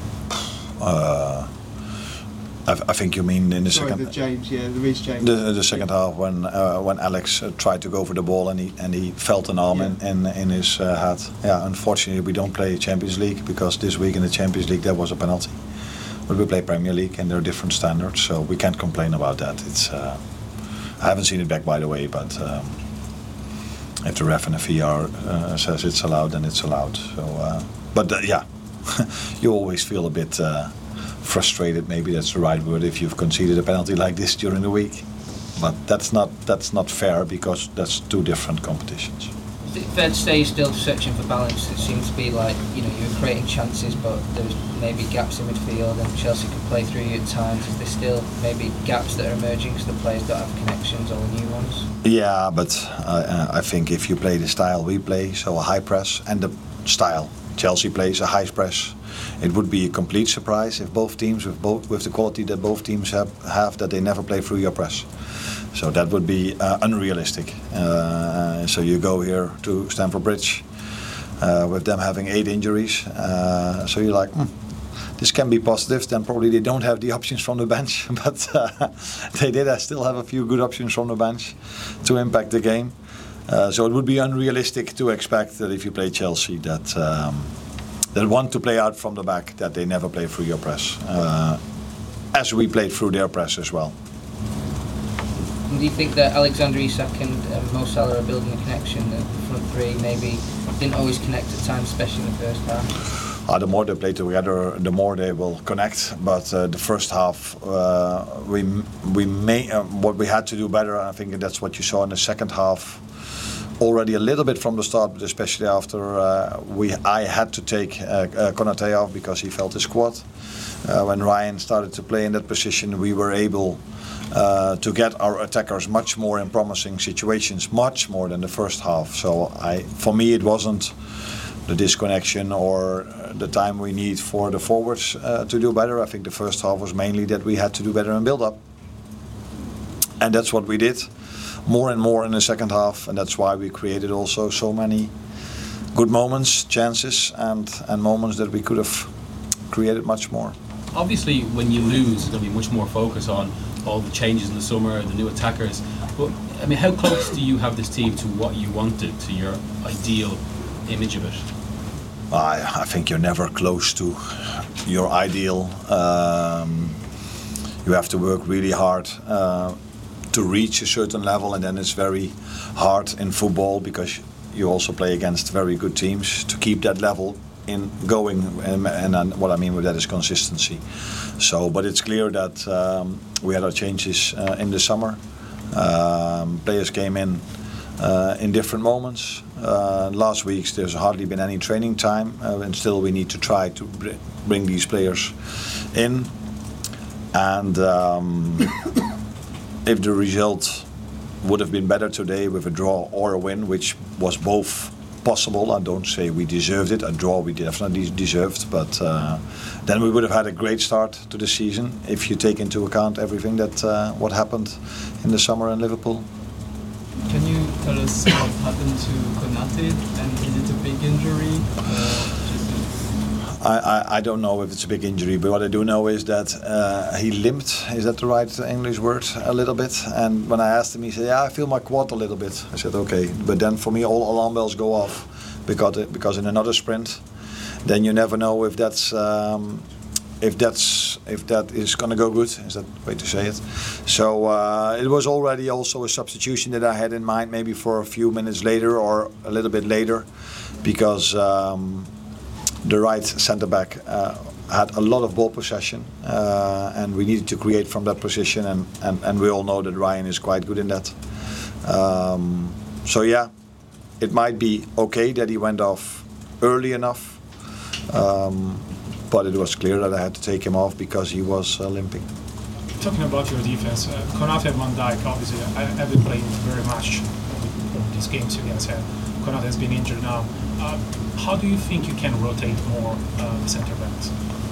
Uh, I, I think you mean in the Sorry, second. the James, yeah, the Reece James. The, the second half when uh, when Alex uh, tried to go for the ball and he and he felt an arm yeah. in, in in his uh, head. Yeah, unfortunately we don't play Champions League, because this week in the Champions League there was a penalty. But we play Premier League and there are different standards, so we can't complain about that. It's uh, I haven't seen it back, by the way, but um, if the ref and the V R uh, says it's allowed, then it's allowed. So, uh, but uh, yeah, you always feel a bit uh, frustrated. Maybe that's the right word if you've conceded a penalty like this during the week. But that's not that's not fair, because that's two different competitions. fair to say you're still searching for balance? It seems to be like, you know, you're creating chances, but there's maybe gaps in midfield, and Chelsea can play through you at times. Is there still maybe gaps that are emerging because the players don't have connections, or the new ones? Yeah, but uh, I think if you play the style we play, so a high press, and the style Chelsea plays, a high press, it would be a complete surprise if both teams, with both with the quality that both teams have, have that they never play through your press. So that would be uh, unrealistic. Uh, so you go here to Stamford Bridge uh, with them having eight injuries. Uh, so you're like, hmm, this can be positive. Then probably they don't have the options from the bench, but uh, they did uh, still have a few good options from the bench to impact the game. Uh, so it would be unrealistic to expect that if you play Chelsea, that um, that want to play out from the back, that they never play through your press, uh, as we played through their press as well. Do you think that Alexander Isak and uh, Mo Salah are building a connection? The front three maybe didn't always connect at times, especially in the first half. Uh, the more they play together, the more they will connect. But uh, the first half, uh, we we may uh, what we had to do better. I think that's what you saw in the second half. Already a little bit from the start, but especially after uh, we, I had to take uh, uh, Konate off because he felt his quad. Uh, when Ryan started to play in that position, we were able uh, to get our attackers much more in promising situations, much more than the first half. So I, for me, it wasn't the disconnection or the time we need for the forwards uh, to do better. I think the first half was mainly that we had to do better in build-up, and that's what we did. More and more in the second half, and that's why we created also so many good moments, chances, and, and moments that we could have created much more. Obviously, when you lose, there'll be much more focus on all the changes in the summer, the new attackers. But I mean, how close do you have this team to what you wanted, to your ideal image of it? I, I think you're never close to your ideal. Um, you have to work really hard. Uh, to reach a certain level, and then it's very hard in football because you also play against very good teams to keep that level in going, and, and what I mean with that is consistency. So, but it's clear that um, we had our changes uh, in the summer. Um, players came in uh, in different moments. Uh, last weeks there's hardly been any training time, uh, and still we need to try to br- bring these players in. And um, if the result would have been better today with a draw or a win, which was both possible, I don't say we deserved it. A draw we definitely deserved, but uh, then we would have had a great start to the season if you take into account everything that uh, what happened in the summer in Liverpool. Can you tell us what happened to Konate, and is it a big injury? Uh, I, I, I don't know if it's a big injury, but what I do know is that uh, he limped, is that the right English word, a little bit. And when I asked him, he said, yeah, I feel my quad a little bit. I said, okay. But then for me, all alarm bells go off because, because in another sprint, then you never know if that's um, if that's if that is going to go good. Is that the way to say it? So uh, it was already also a substitution that I had in mind, maybe for a few minutes later or a little bit later, because um, the right centre-back uh, had a lot of ball possession, uh, and we needed to create from that position, and, and, and we all know that Ryan is quite good in that. Um, so yeah, it might be okay that he went off early enough, um, but it was clear that I had to take him off because he was uh, limping. Talking about your defense, uh, Konate and Van Dijk, obviously, I haven't played very much in these games against him. Konate has been injured now. Uh, how do you think you can rotate more uh, the centre backs?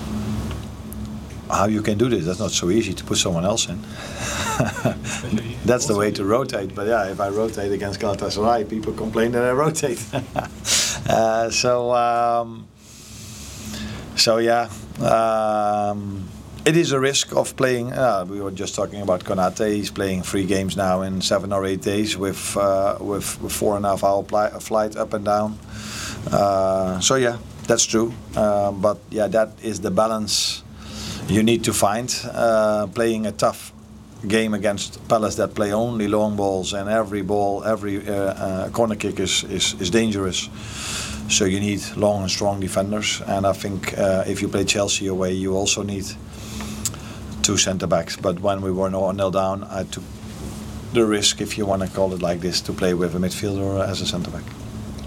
How you can do this? That's not so easy to put someone else in. That's the way to rotate. But yeah, if I rotate against Galatasaray, people complain that I rotate. uh, so, um, so yeah, um, it is a risk of playing. Uh, we were just talking about Konate. He's playing three games now in seven or eight days with uh, with, with four and a half hour pli- flight up and down. Uh, so yeah, that's true. Uh, but yeah, that is the balance you need to find. Uh, playing a tough game against Palace that play only long balls, and every ball, every uh, uh, corner kick is, is, is dangerous. So you need long and strong defenders. And I think uh, if you play Chelsea away, you also need two centre backs. But when we were nil down, I took the risk, if you want to call it like this, to play with a midfielder as a centre back.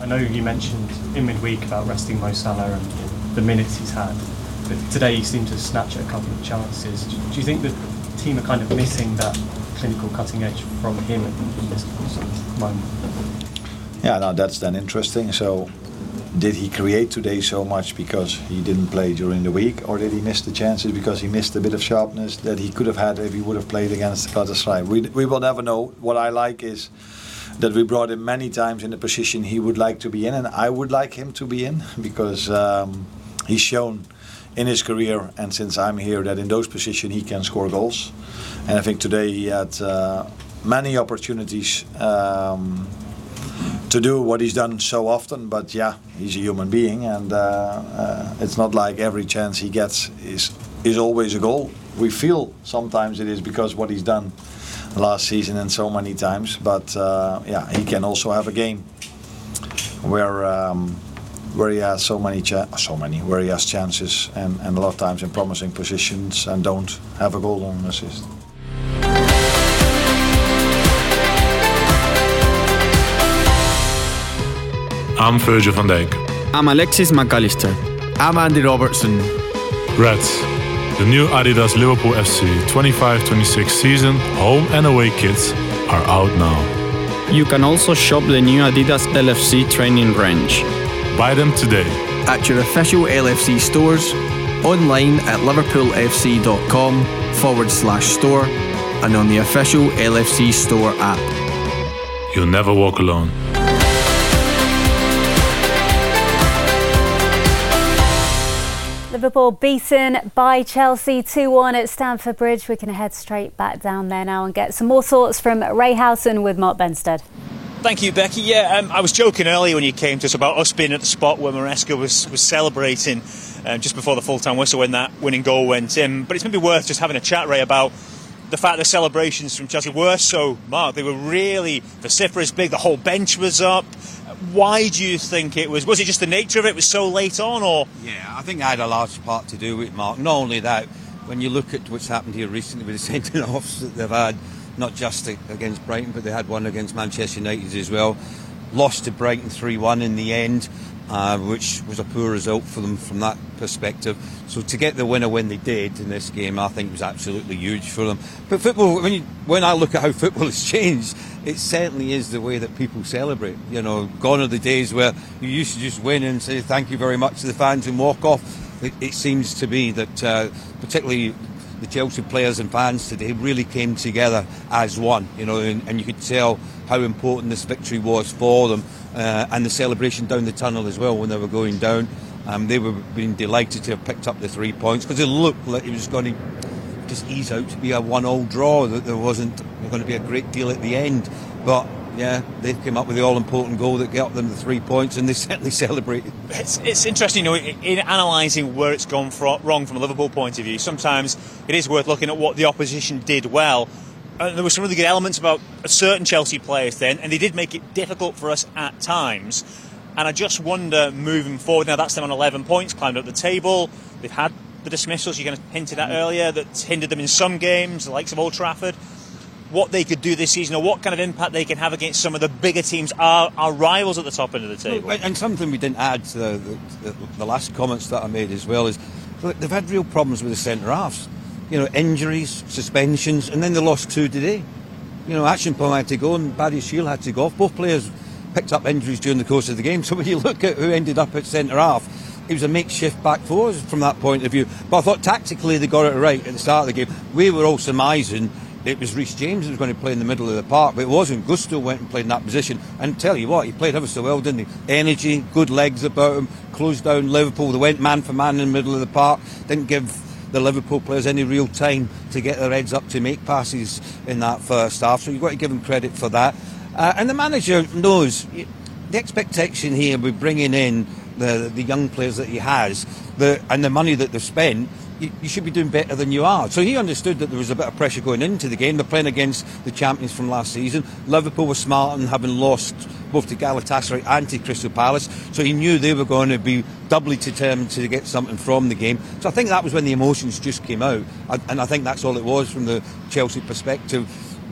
I know you mentioned in midweek about resting Mo Salah and the minutes he's had, but today he seemed to snatch at a couple of chances. Do, do you think the team are kind of missing that clinical cutting edge from him in this sort of moment? Yeah, now that's then interesting. So, did he create today so much because he didn't play during the week, or did he miss the chances because he missed a bit of sharpness that he could have had if he would have played against Galatasaray? We, we will never know. What I like is that we brought him many times in the position he would like to be in, and I would like him to be in, because um, he's shown in his career and since I'm here that in those positions he can score goals. And I think today he had uh, many opportunities um, to do what he's done so often, but yeah, he's a human being, and uh, uh, it's not like every chance he gets is is always a goal. We feel sometimes it is because what he's done last season and so many times, but uh, yeah, he can also have a game where um, where he has so many cha- so many where he has chances and, and a lot of times in promising positions and don't have a goal on an assist. I'm Virgil van Dijk. I'm Alexis McAllister. I'm Andy Robertson. Reds, the new Adidas Liverpool F C twenty-five twenty-six season home and away kits are out now. You can also shop the new Adidas L F C training range. Buy them today. At your official L F C stores, online at liverpoolfc.com forward slash store, and on the official L F C store app. You'll never walk alone. Liverpool beaten by Chelsea two one at Stamford Bridge. We can head straight back down there now and get some more thoughts from Ray Houghton with Mark Benstead. Thank you, Becky. Yeah, um, I was joking earlier when you came to us about us being at the spot where Maresca was, was celebrating um, just before the full-time whistle when that winning goal went in. But it's maybe worth just having a chat, Ray, about the fact the celebrations from Chelsea were so marked. They were really vociferous, big. The whole bench was up. Why do you think it was? Was it just the nature of it? It was so late on, or? Yeah, I think that had a large part to do with it, Mark. Not only that, when you look at what's happened here recently with the centre-offs that they've had, not just against Brighton, but they had one against Manchester United as well. Lost to Brighton three one in the end, uh, which was a poor result for them from that perspective. So to get the winner when they did in this game, I think was absolutely huge for them. But football, when, you, when I look at how football has changed, it certainly is the way that people celebrate. You know, gone are the days where you used to just win and say thank you very much to the fans and walk off. It, it seems to be that uh, particularly the Chelsea players and fans today really came together as one, you know, and, and you could tell how important this victory was for them, uh, and the celebration down the tunnel as well when they were going down. Um, they were being delighted to have picked up the three points because it looked like it was going to just ease out to be a one-all draw, that there wasn't going to be a great deal at the end. But yeah, they came up with the all-important goal that got them the three points, and they certainly celebrated. It's, it's interesting, you know, in, in analysing where it's gone from, wrong from a Liverpool point of view. Sometimes it is worth looking at what the opposition did well. And there were some really good elements about certain Chelsea players then, and they did make it difficult for us at times. And I just wonder, moving forward, now that's them on eleven points, climbed up the table. They've had the dismissals you kind of hinted at earlier that hindered them in some games, the likes of Old Trafford. What they could do this season, or what kind of impact they can have against some of the bigger teams, our, our rivals at the top end of the table. And something we didn't add to the, the, the last comments that I made as well is they've had real problems with the centre-halves. You know, injuries, suspensions, and then they lost two today. You know, Acheampong had to go and Barry Shield had to go off. Both players picked up injuries during the course of the game. So when you look at who ended up at centre-half, it was a makeshift back four from that point of view. But I thought tactically they got it right at the start of the game. We were all surmising it was Reece James who was going to play in the middle of the park, but it wasn't. Gusto went and played in that position, and tell you what, he played ever so well, didn't he? Energy, good legs about him, closed down Liverpool. They went man for man in the middle of the park, didn't give the Liverpool players any real time to get their heads up to make passes in that first half, so you've got to give him credit for that. Uh, and the manager knows the expectation here with bringing in the the young players that he has, the, and the money that they've spent. You, you should be doing better than you are. So he understood that there was a bit of pressure going into the game. They're playing against the champions from last season. Liverpool were smart in having lost both to Galatasaray and to Crystal Palace, so he knew they were going to be doubly determined to get something from the game. So I think that was when the emotions just came out, and I think that's all it was from the Chelsea perspective.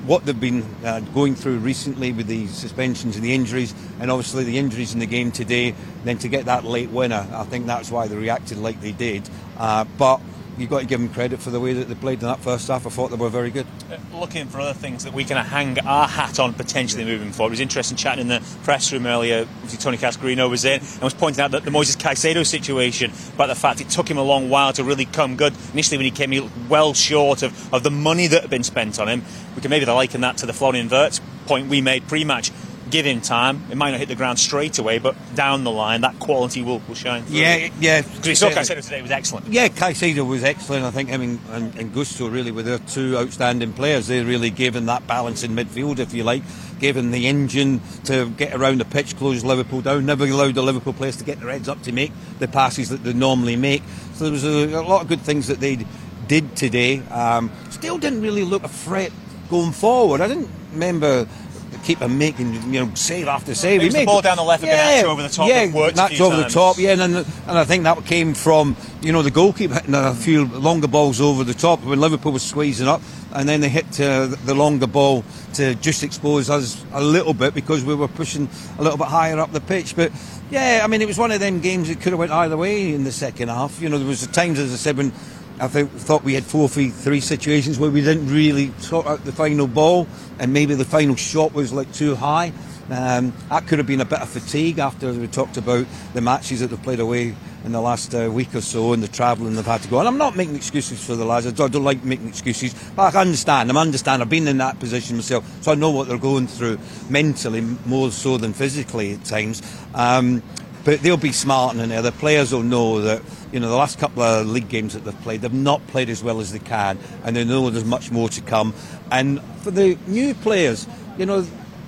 what they've been uh, going through recently with the suspensions and the injuries, and obviously the injuries in the game today, then to get that late winner, I think that's why they reacted like they did. Uh, but you've got to give them credit for the way that they played in that first half. I thought they were very good. Looking for other things that we can hang our hat on potentially moving forward. It was interesting chatting in the press room earlier. Tony Cascarino was in and was pointing out that the Moises Caicedo situation, about the fact it took him a long while to really come good. Initially when he came, he looked well short of, of the money that had been spent on him. We can maybe liken that to the Florian Wirtz point we made pre-match. Give him time. It might not hit the ground straight away, but down the line, that quality will, will shine through. Yeah, yeah. Because we saw Caicedo today, was excellent. Yeah, Caicedo was excellent. I think him and, and, and Gusto really were their two outstanding players. They really gave him that balance in midfield, if you like. Gave him the engine to get around the pitch, close Liverpool down. Never allowed the Liverpool players to get their heads up to make the passes that they normally make. So there was a, a lot of good things that they did today. Um, still didn't really look a threat going forward. I didn't remember keeper making, you know, save after save. It was he the made ball down the left, yeah, and Nacho over the top. Yeah, that worked a Nacho few over times. the top. Yeah, and and I think that came from, you know, the goalkeeper hitting a few longer balls over the top when Liverpool was squeezing up, and then they hit uh, the longer ball to just expose us a little bit because we were pushing a little bit higher up the pitch. But yeah, I mean, it was one of them games that could have went either way in the second half. You know, there was times, as I said, when I think, thought we had four three situations where we didn't really sort out the final ball, and maybe the final shot was like too high. Um, that could have been a bit of fatigue after we talked about the matches that they've played away in the last uh, week or so and the travelling they've had to go. And I'm not making excuses for the lads. I don't, I don't like making excuses, but I understand. I understand. I've been in that position myself, so I know what they're going through mentally more so than physically at times. Um, but they'll be smart in there. The players will know that, you know, the last couple of league games that they've played, they've not played as well as they can, and they know there's much more to come. And for the new players, you know,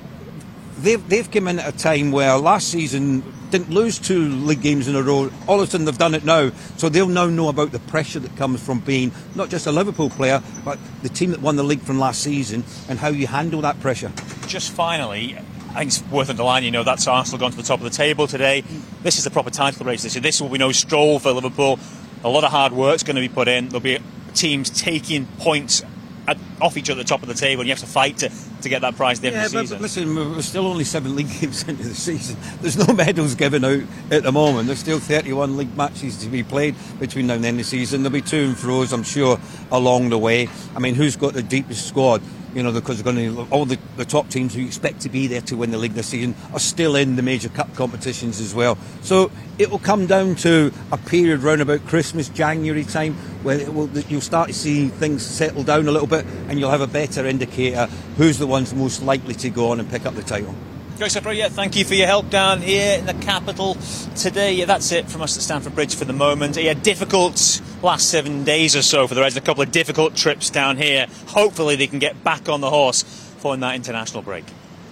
they've they've come in at a time where last season didn't lose two league games in a row. All of a sudden they've done it now, so they'll now know about the pressure that comes from being not just a Liverpool player, but the team that won the league from last season, and how you handle that pressure. Just finally, I think it's worth underlining, you know, that's Arsenal gone to the top of the table today. This is the proper title race this year. This will be no stroll for Liverpool. A lot of hard work's going to be put in. There'll be teams taking points at, off each other at the top of the table, and you have to fight to, to get that prize at the end yeah, of the but, season. but listen, we're still only seven league games into the season. There's no medals given out at the moment. There's still thirty-one league matches to be played between now and the end of the season. There'll be to and fro's, I'm sure, along the way. I mean, who's got the deepest squad? You know, because they're going to, all the, the top teams who you expect to be there to win the league this season are still in the major cup competitions as well. So it will come down to a period round about Christmas, January time, where it will, you'll start to see things settle down a little bit, and you'll have a better indicator who's the ones most likely to go on and pick up the title. Joseph, yeah, thank you for your help down here in the capital today. Yeah, that's it from us at Stamford Bridge for the moment. Yeah, difficult last seven days or so for the Reds. A couple of difficult trips down here. Hopefully they can get back on the horse following that international break.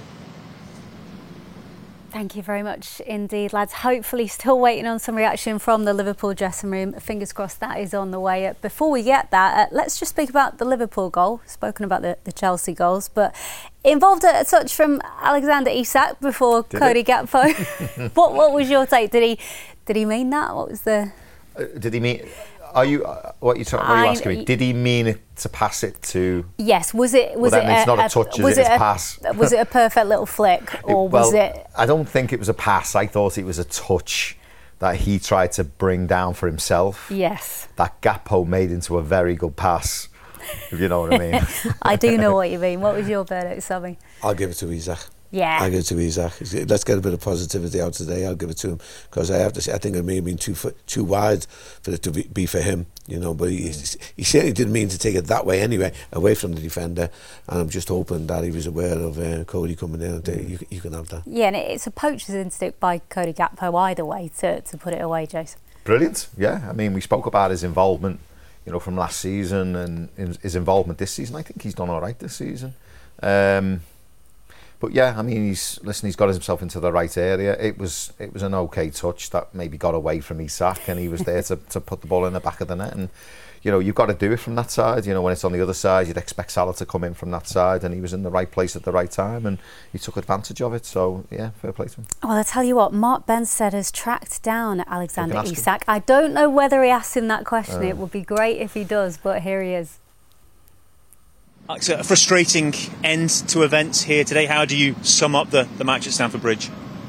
Thank you very much indeed, lads. Hopefully still waiting on some reaction from the Liverpool dressing room. Fingers crossed that is on the way. Before we get that, uh, let's just speak about the Liverpool goal. Spoken about the, the Chelsea goals, but it involved a, a touch from Alexander Isak before Did Cody it? Gakpo. what what was your take? Did he did he mean that? What was the? Uh, did he mean? Are you uh, what you what are you asking me? Did he mean it to pass it to? Yes. Was it? Was well, it? Then a, it's not a touch. Was it, it it's a pass? Was it a perfect little flick, or it, well, was it? I don't think it was a pass. I thought it was a touch that he tried to bring down for himself. Yes. That Gakpo made into a very good pass. If you know what I mean. I do know what you mean. What was your verdict, Sammy? I'll give it to Isak. Yeah. I'll give it to Isak. Let's get a bit of positivity out today. I'll give it to him, because I have to say, I think it may have been too too wide for it to be, be for him, you know. But he he certainly didn't mean to take it that way anyway, away from the defender. And I'm just hoping that he was aware of uh, Cody coming in and say, you, you can have that. Yeah, and it's a poacher's instinct by Cody Gakpo either way to, to put it away, Jason. Brilliant. Yeah, I mean, we spoke about his involvement, you know, from last season and his involvement this season. I think he's done all right this season. Um, But yeah, I mean, he's listen. He's got himself into the right area. It was it was an okay touch that maybe got away from Isak, and he was there to, to put the ball in the back of the net. And you know, you've got to do it from that side. You know, when it's on the other side, you'd expect Salah to come in from that side, and he was in the right place at the right time, and he took advantage of it. So yeah, fair play to him. Well, I tell you what, Mark Benstead has tracked down Alexander Isak. I don't know whether he asked him that question. Uh, it would be great if he does, but here he is. It's a frustrating end to events here today. How do you sum up the, the match at Stamford Bridge?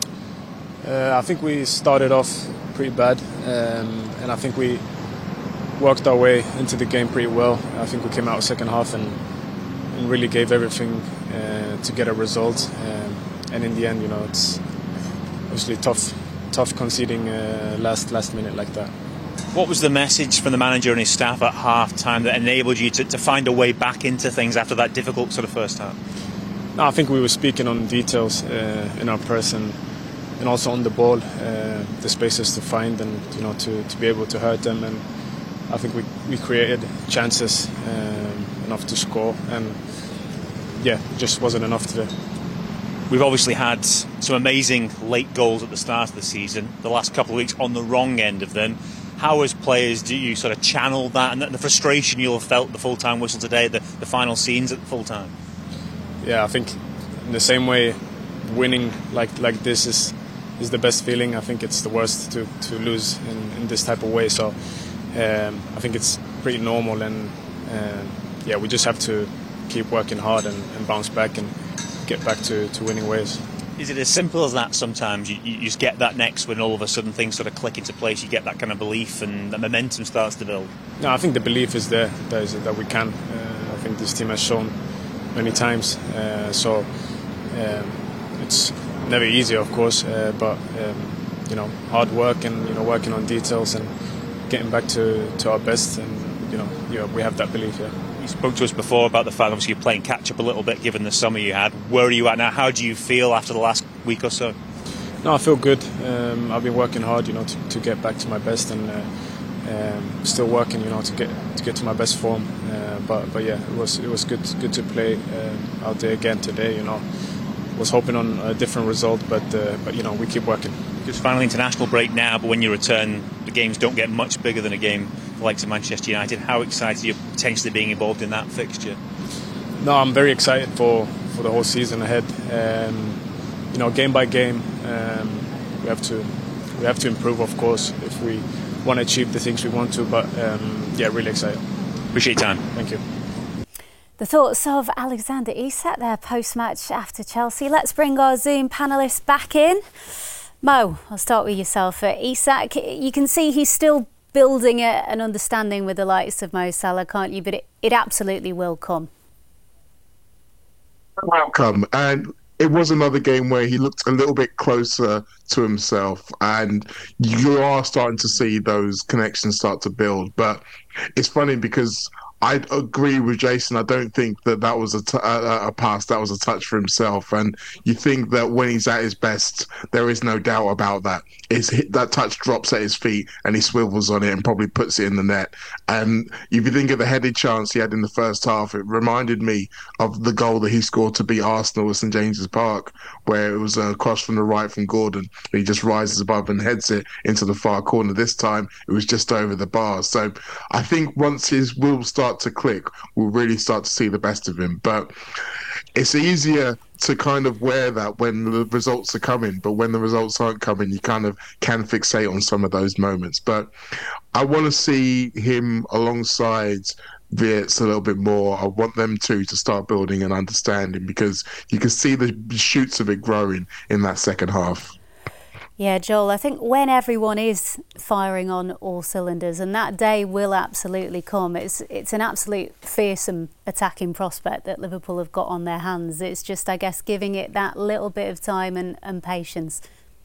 Uh, I think we started off pretty bad, um, and I think we worked our way into the game pretty well. I think we came out second half and, and really gave everything uh, to get a result. Um, and in the end, you know, it's obviously tough, tough conceding uh, last last minute like that. What was the message from the manager and his staff at half time that enabled you to, to find a way back into things after that difficult sort of first half? No, I think we were speaking on details uh, in our press and, and also on the ball, uh, the spaces to find and you know to, to be able to hurt them. And I think we, we created chances um, enough to score, and yeah, it just wasn't enough today. We've obviously had some amazing late goals at the start of the season. The last couple of weeks on the wrong end of them. How, as players, do you sort of channel that and the frustration you'll have felt the full-time whistle today, the, the final scenes at the full-time? Yeah, I think in the same way, winning like like this is is the best feeling. I think it's the worst to, to lose in, in this type of way. So um, I think it's pretty normal, and uh, yeah, we just have to keep working hard and, and bounce back and get back to, to winning ways. Is it as simple as that sometimes? You, you just get that next when all of a sudden things sort of click into place, you get that kind of belief and the momentum starts to build? No, I think the belief is there, that, is, that we can. Uh, I think this team has shown many times. Uh, so um, it's never easy, of course, uh, but um, you know, hard work and you know, working on details and getting back to, to our best, and you know, you know, we have that belief. Yeah. You spoke to us before about the fact, obviously, you're playing catch up a little bit given the summer you had. Where are you at now? How do you feel after the last week or so? No, I feel good. Um, I've been working hard, you know, to, to get back to my best, and uh, um, still working, you know, to get to get to my best form. Uh, but but yeah, it was it was good good to play uh, out there again today. You know, was hoping on a different result, but uh, but you know, we keep working. Just finally, international break now, but when you return, the games don't get much bigger than a game like to Manchester United. How excited are you potentially being involved in that fixture? No, I'm very excited for, for the whole season ahead. Um, you know, game by game, um, we have to we have to improve, of course, if we want to achieve the things we want to. But um, yeah, really excited. Appreciate your time. Thank you. The thoughts of Alexander Isak there post-match after Chelsea. Let's bring our Zoom panellists back in. Mo, I'll start with yourself. Uh, Isak, you can see he's still building a, an understanding with the likes of Mo Salah, can't you? But it, it absolutely will come. Will come. And it was another game where he looked a little bit closer to himself, and you are starting to see those connections start to build. But it's funny because I agree with Jason. I don't think that that was a, t- a, a pass. That was a touch for himself. And you think that when he's at his best, there is no doubt about that. It's, that touch drops at his feet and he swivels on it and probably puts it in the net. And if you think of the headed chance he had in the first half, it reminded me of the goal that he scored to beat Arsenal at St James's Park, where it was a cross from the right from Gordon. He just rises above and heads it into the far corner. This time, it was just over the bar. So I think once his will start to click, we'll really start to see the best of him. But it's easier to kind of wear that when the results are coming, but when the results aren't coming, you kind of can fixate on some of those moments. But I want to see him alongside Wirtz a little bit more. I want them two to start building and understanding, because you can see the shoots of it growing in that second half. Yeah, Joel, I think when everyone is firing on all cylinders, and that day will absolutely come, it's it's an absolute fearsome attacking prospect that Liverpool have got on their hands. It's just, I guess, giving it that little bit of time and, and patience.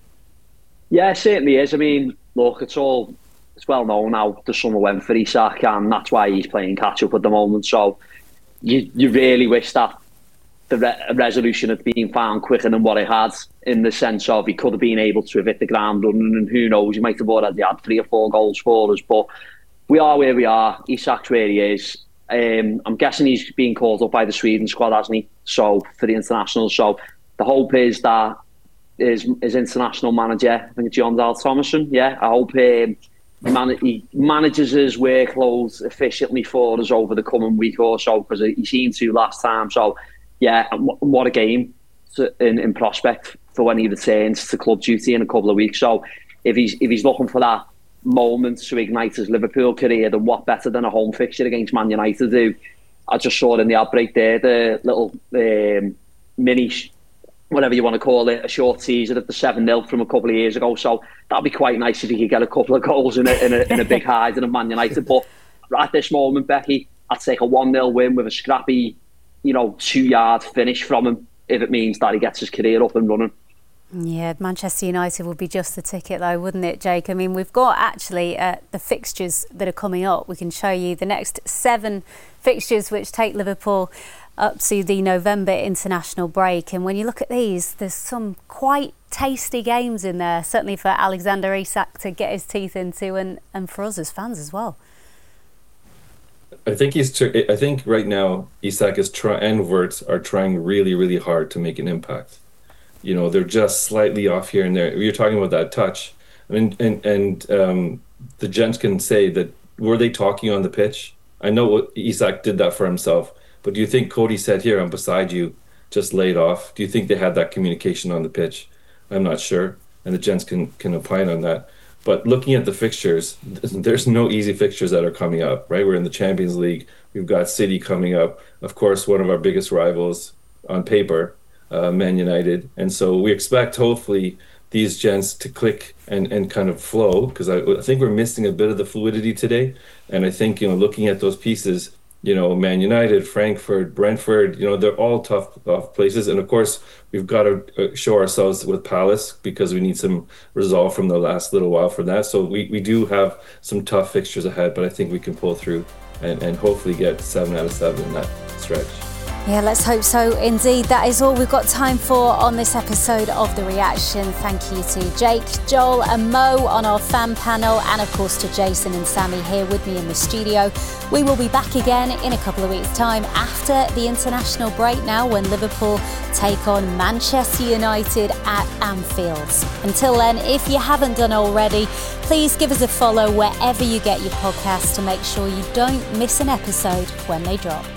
Yeah, it certainly is. I mean, look, it's all it's well known now the summer went for Isak, and that's why he's playing catch up at the moment. So you you really wish that the re- resolution had been found quicker than what it had, in the sense of he could have been able to have hit the ground running, and who knows, he might have already had three or four goals for us. But we are where we are. Isak's where he is. Um, I'm guessing he's being called up by the Sweden squad, hasn't he? So for the international. So the hope is that his, his international manager, I think it's Jon Dahl Tomasson, yeah, I hope um, he, man- he manages his workload efficiently for us over the coming week or so, because he seemed to last time. So yeah, what a game to, in, in prospect for when he returns to club duty in a couple of weeks. So if he's if he's looking for that moment to ignite his Liverpool career, then what better than a home fixture against Man United do I just saw in the outbreak there the little um, mini, whatever you want to call it, a short teaser of the seven nil from a couple of years ago. So that'd be quite nice if he could get a couple of goals in a, in a, in a big hide in a Man United. But at this moment, Becky, I'd take a one nil win with a scrappy, you know, two-yard finish from him if it means that he gets his career up and running. Yeah, Manchester United would be just the ticket though, wouldn't it, Jake? I mean, we've got actually uh, the fixtures that are coming up. We can show you the next seven fixtures which take Liverpool up to the November international break. And when you look at these, there's some quite tasty games in there, certainly for Alexander Isak to get his teeth into, and, and for us as fans as well. I think he's. Tr- I think right now Isak is try- and Wirtz are trying really, really hard to make an impact. You know, they're just slightly off here and there. You're talking about that touch. I mean, and and um, the gents can say that, were they talking on the pitch? I know Isak did that for himself, but do you think Cody said, "Here, I'm beside you, just lay it off"? Do you think they had that communication on the pitch? I'm not sure, and the gents can can opine on that. But looking at the fixtures, there's no easy fixtures that are coming up, right? We're in the Champions League. We've got City coming up. Of course, one of our biggest rivals on paper, uh, Man United. And so we expect, hopefully, these gents to click and, and kind of flow, because I, I think we're missing a bit of the fluidity today. And I think, you know, looking at those pieces, you know, Man United, Frankfurt, Brentford, you know, they're all tough, tough places. And of course, we've got to show ourselves with Palace, because we need some resolve from the last little while for that. So we, we do have some tough fixtures ahead, but I think we can pull through and, and hopefully get seven out of seven in that stretch. Yeah, let's hope so indeed. That is all we've got time for on this episode of The Reaction. Thank you to Jake, Joel and Mo on our fan panel, and of course to Jason and Sammy here with me in the studio. We will be back again in a couple of weeks' time after the international break now, when Liverpool take on Manchester United at Anfield. Until then, if you haven't done already, please give us a follow wherever you get your podcasts to make sure you don't miss an episode when they drop.